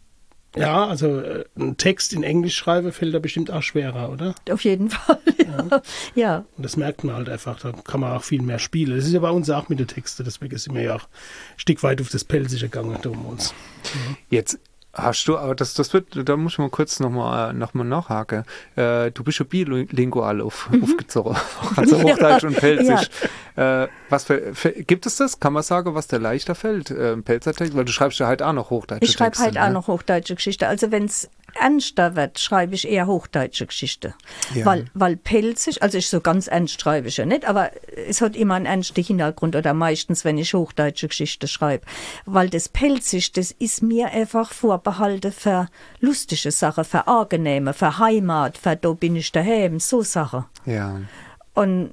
ja, also äh, ein Text in Englisch schreiben fällt da bestimmt auch schwerer, oder? Auf jeden Fall. Ja. Ja. Und das merkt man halt einfach, da kann man auch viel mehr spielen. Das ist ja bei uns auch mit den Texten, deswegen sind wir ja auch ein Stück weit auf das Pelzige gegangen da um uns. jetzt hast du, aber das, das wird, da muss ich mal kurz nochmal noch mal nachhaken. Äh, du bist ja bilingual auf, aufgezogen, also Hochdeutsch und Pelzisch. Äh, was für, für, gibt es das? Kann man sagen, was dir leichter fällt, äh, Pelzertext? Weil du schreibst ja halt auch noch hochdeutsche Ich schreibe Texte. halt ne? auch noch hochdeutsche Geschichte. Also wenn es ernster wird, schreibe ich eher hochdeutsche Geschichte. Ja. Weil, weil pelzig, also ich so ganz ernst schreibe ich ja nicht, aber es hat immer einen ernsten Hintergrund oder meistens, wenn ich hochdeutsche Geschichte schreibe. Weil das pelzig, das ist mir einfach vorbehalten für lustige Sachen, für angenehme, für Heimat, für da bin ich daheim, so Sachen. Ja. Und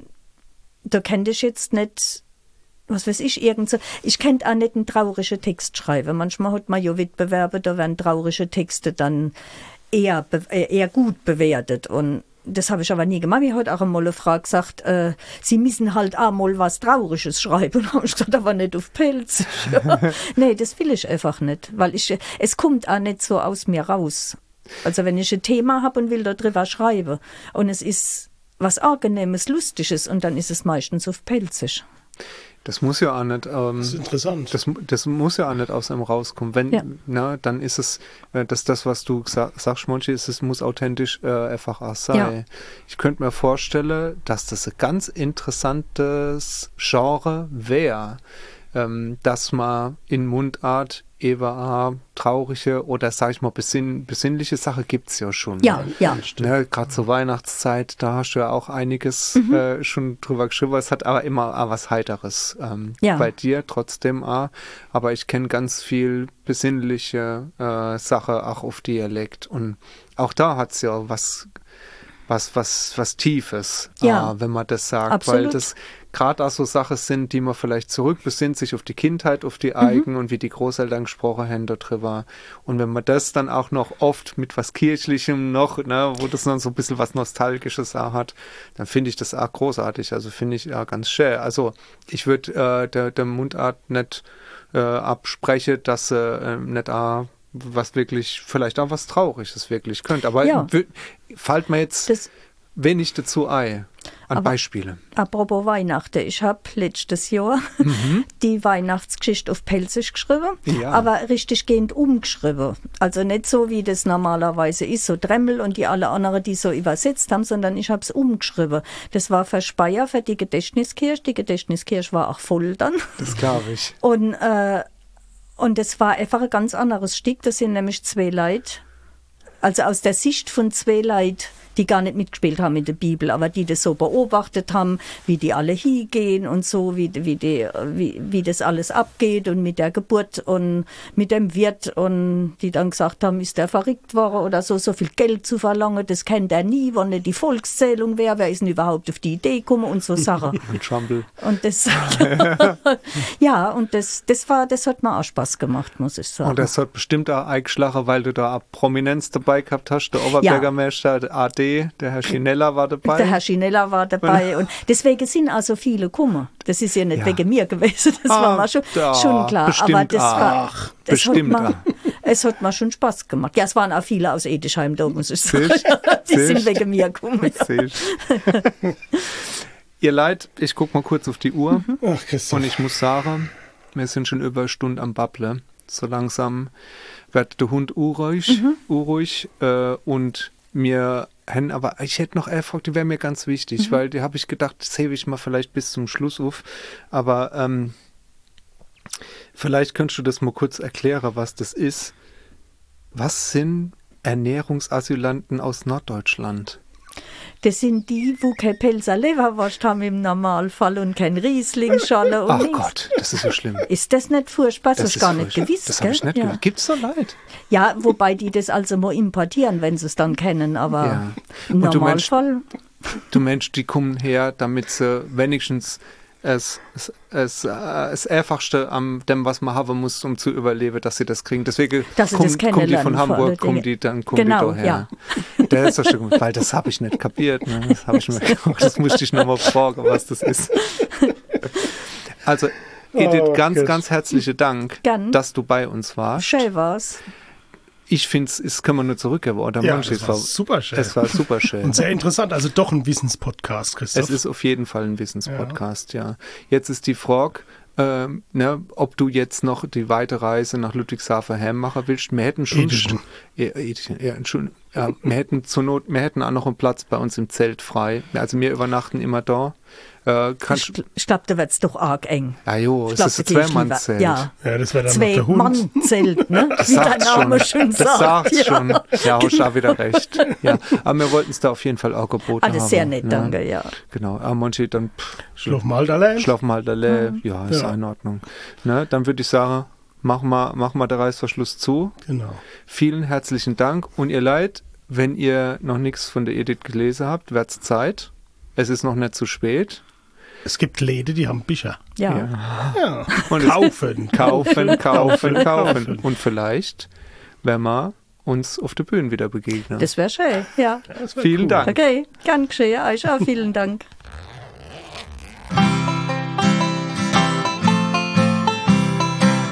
da könnte ich jetzt nicht, was weiß ich, irgend so, ich könnte auch nicht einen traurigen Text schreiben. Manchmal hat man ja Wettbewerbe, da werden traurige Texte dann eher, be- äh, eher gut bewertet. Und das habe ich aber nie gemacht. Mir hat auch einmal eine Frau gesagt, äh, Sie müssen halt auch mal was Trauriges schreiben. Und habe ich gesagt, aber nicht auf Pelz. Ja. Nee, das will ich einfach nicht, weil ich, es kommt auch nicht so aus mir raus. Also wenn ich ein Thema habe und will darüber schreiben und es ist was Angenehmes, Lustiges und dann ist es meistens auf Pelzig. Das muss ja auch nicht, ähm, Das ist interessant. das, das muss ja auch nicht aus einem rauskommen. Wenn, Ja. na, dann ist es, äh, das, das, was du sa- sagst, Monchi, ist, es muss authentisch äh, einfach auch sein. Ja. Ich könnte mir vorstellen, dass das ein ganz interessantes Genre wäre, ähm, dass man in Mundart eben auch traurige oder, sag ich mal, besinn, besinnliche Sachen gibt es ja schon. Ja, ja. Ne, gerade zur Weihnachtszeit, da hast du ja auch einiges Mhm. äh, schon drüber geschrieben. Es hat aber immer auch was Heiteres ähm, Ja. bei dir, trotzdem auch. Aber ich kenne ganz viel besinnliche äh, Sachen auch auf Dialekt. Und auch da hat es ja was, was, was, was Tiefes, Ja. äh, wenn man das sagt. Absolut. Weil das gerade auch so Sachen sind, die man vielleicht zurückbesinnt, sich auf die Kindheit, auf die Eigen und wie die Großeltern gesprochen haben darüber. Und wenn man das dann auch noch oft mit was Kirchlichem noch, ne, wo das dann so ein bisschen was Nostalgisches auch hat, dann finde ich das auch großartig. Also finde ich ja ganz schön. Also ich würde äh, der, der Mundart nicht äh, absprechen, dass sie äh, nicht auch was wirklich, vielleicht auch was Trauriges wirklich könnte. Aber Ja. wü- fällt mir jetzt Das, wenig dazu ein, an Aber- Beispiele. Apropos Weihnachten, ich habe letztes Jahr die Weihnachtsgeschichte auf Pelzisch geschrieben, Ja. aber richtig gehend umgeschrieben. Also nicht so, wie das normalerweise ist, so Dremmel und die alle anderen, die so übersetzt haben, sondern ich habe es umgeschrieben. Das war für Speyer, für die Gedächtniskirche. Die Gedächtniskirche war auch voll dann. Das glaube ich. Und, äh, und es war einfach ein ganz anderes Stück. Das sind nämlich zwei Leute, also aus der Sicht von zwei Leuten, die gar nicht mitgespielt haben in der Bibel, aber die das so beobachtet haben, wie die alle hingehen und so, wie, wie, die, wie, wie das alles abgeht und mit der Geburt und mit dem Wirt und die dann gesagt haben, ist der verrückt worden oder so, so viel Geld zu verlangen, das kennt er nie, wenn nicht die Volkszählung wäre, wer ist denn überhaupt auf die Idee gekommen und so Sachen. Und Schambel. Und das, ja, und das, das war, das hat mir auch Spaß gemacht, muss ich sagen. Und das hat bestimmt auch eingeschlagen, weil du da auch Prominenz dabei gehabt hast. Der Oberbürgermeister, der A D, der Herr Schinella war dabei. Der Herr Schinella war dabei und deswegen sind also viele gekommen. Das ist ja nicht Ja. wegen mir gewesen, das Ah, war mir schon, da, schon klar. bestimmt Aber das auch. war, das Bestimmt hat mir, es hat mir schon Spaß gemacht. Ja, es waren auch viele aus Edischheim da, muss ich sagen. Siehst? Die sind Siehst? wegen mir gekommen. Ja. Siehst. Ihr Leid, ich gucke mal kurz auf die Uhr Ach, Christoph. und ich muss sagen, wir sind schon über eine Stunde am Babble. So langsam wird der Hund unruhig, unruhig äh, und mir haben, aber ich hätte noch eine Frage, die wäre mir ganz wichtig, weil die habe ich gedacht, das hebe ich mal vielleicht bis zum Schluss auf, aber ähm, vielleicht könntest du das mal kurz erklären, was das ist. Was sind Ernährungsasylanten aus Norddeutschland? Das sind die, wo kein Pelzer Leberwurst haben im Normalfall und kein Rieslingscholle und Ach nichts. Gott, das ist so schlimm. Ist das nicht furchtbar? Das, Das ist gar nicht furchtbar. gewiss. Das habe ich gell? nicht ja. gewusst. Gibt's so leid? Ja, wobei die das also mal importieren, wenn sie es dann kennen, aber Ja. im Und du meinst- Normalfall. Du Mensch, die kommen her, damit sie wenigstens es, es, es, äh, das Einfachste am dem, was man haben muss, um zu überleben, dass sie das kriegen. Deswegen Dass sie kommen, das kommen die kennenlernen, von vor Hamburg, allen kommen Dingen. die dann kommen Genau, die daher. Der ist doch schon gut, weil das habe ich nicht kapiert. Ne? Das, hab ich mir, das musste ich nochmal fragen, was das ist. Also, Edith, Oh, ganz, Gott. ganz herzlichen Dank, Gern. dass du bei uns warst. Schön war's. Ich finde, es kann man nur zurückgeben. Oder Ja, manche, das war super schön. Es war super schön. Und sehr interessant, also doch ein Wissenspodcast, Christoph. Es ist auf jeden Fall ein Wissenspodcast, ja. Jetzt ist die Frage, ähm, ne, ob du jetzt noch die weite Reise nach Ludwigshafen heim machen willst. Wir hätten schon, Edischen. ja, Edischen, ja, Entschuldigung, ja, wir hätten zur Not, wir hätten auch noch einen Platz bei uns im Zelt frei. Also wir übernachten immer da. Äh, kannst, Ich, ich glaube, da wird's doch arg eng. ja, jo, Ich es glaub, ist ein da geh ich Zwei-Mann-Zelt. lieber- Ja. Ja, das wäre dann noch der Hund. Zwei-Mann-Zelt, ne? Das Wie der sagt's Name schon. schon Das sagt. sagt's ja. schon. Ja, hast du auch wieder recht. Ja, aber wir wollten es da auf jeden Fall auch geboten haben. Alles sehr nett, ne? danke, ja. Genau, aber manche dann pff, Schlaf mal allein. Schlafen mal alle, ja, ist Ja. in Ordnung. Ne, dann würde ich sagen, mach mal, mach mal der Reißverschluss zu. Genau. Vielen herzlichen Dank und ihr Leid, wenn ihr noch nichts von der Edith gelesen habt, wird's Zeit. Es ist noch nicht zu spät. Es gibt Läden, die haben Bücher. Ja. Ja. Und es- Kaufen. Kaufen, kaufen, kaufen. Kaufen. Und vielleicht, wenn wir uns auf der Bühne wieder begegnen. Das wäre schön, ja. Das wär Vielen cool. Dank. Okay, gern geschehen. Euch auch vielen Dank.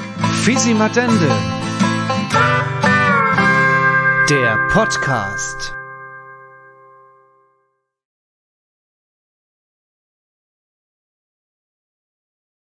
Fisi Matende. Der Podcast.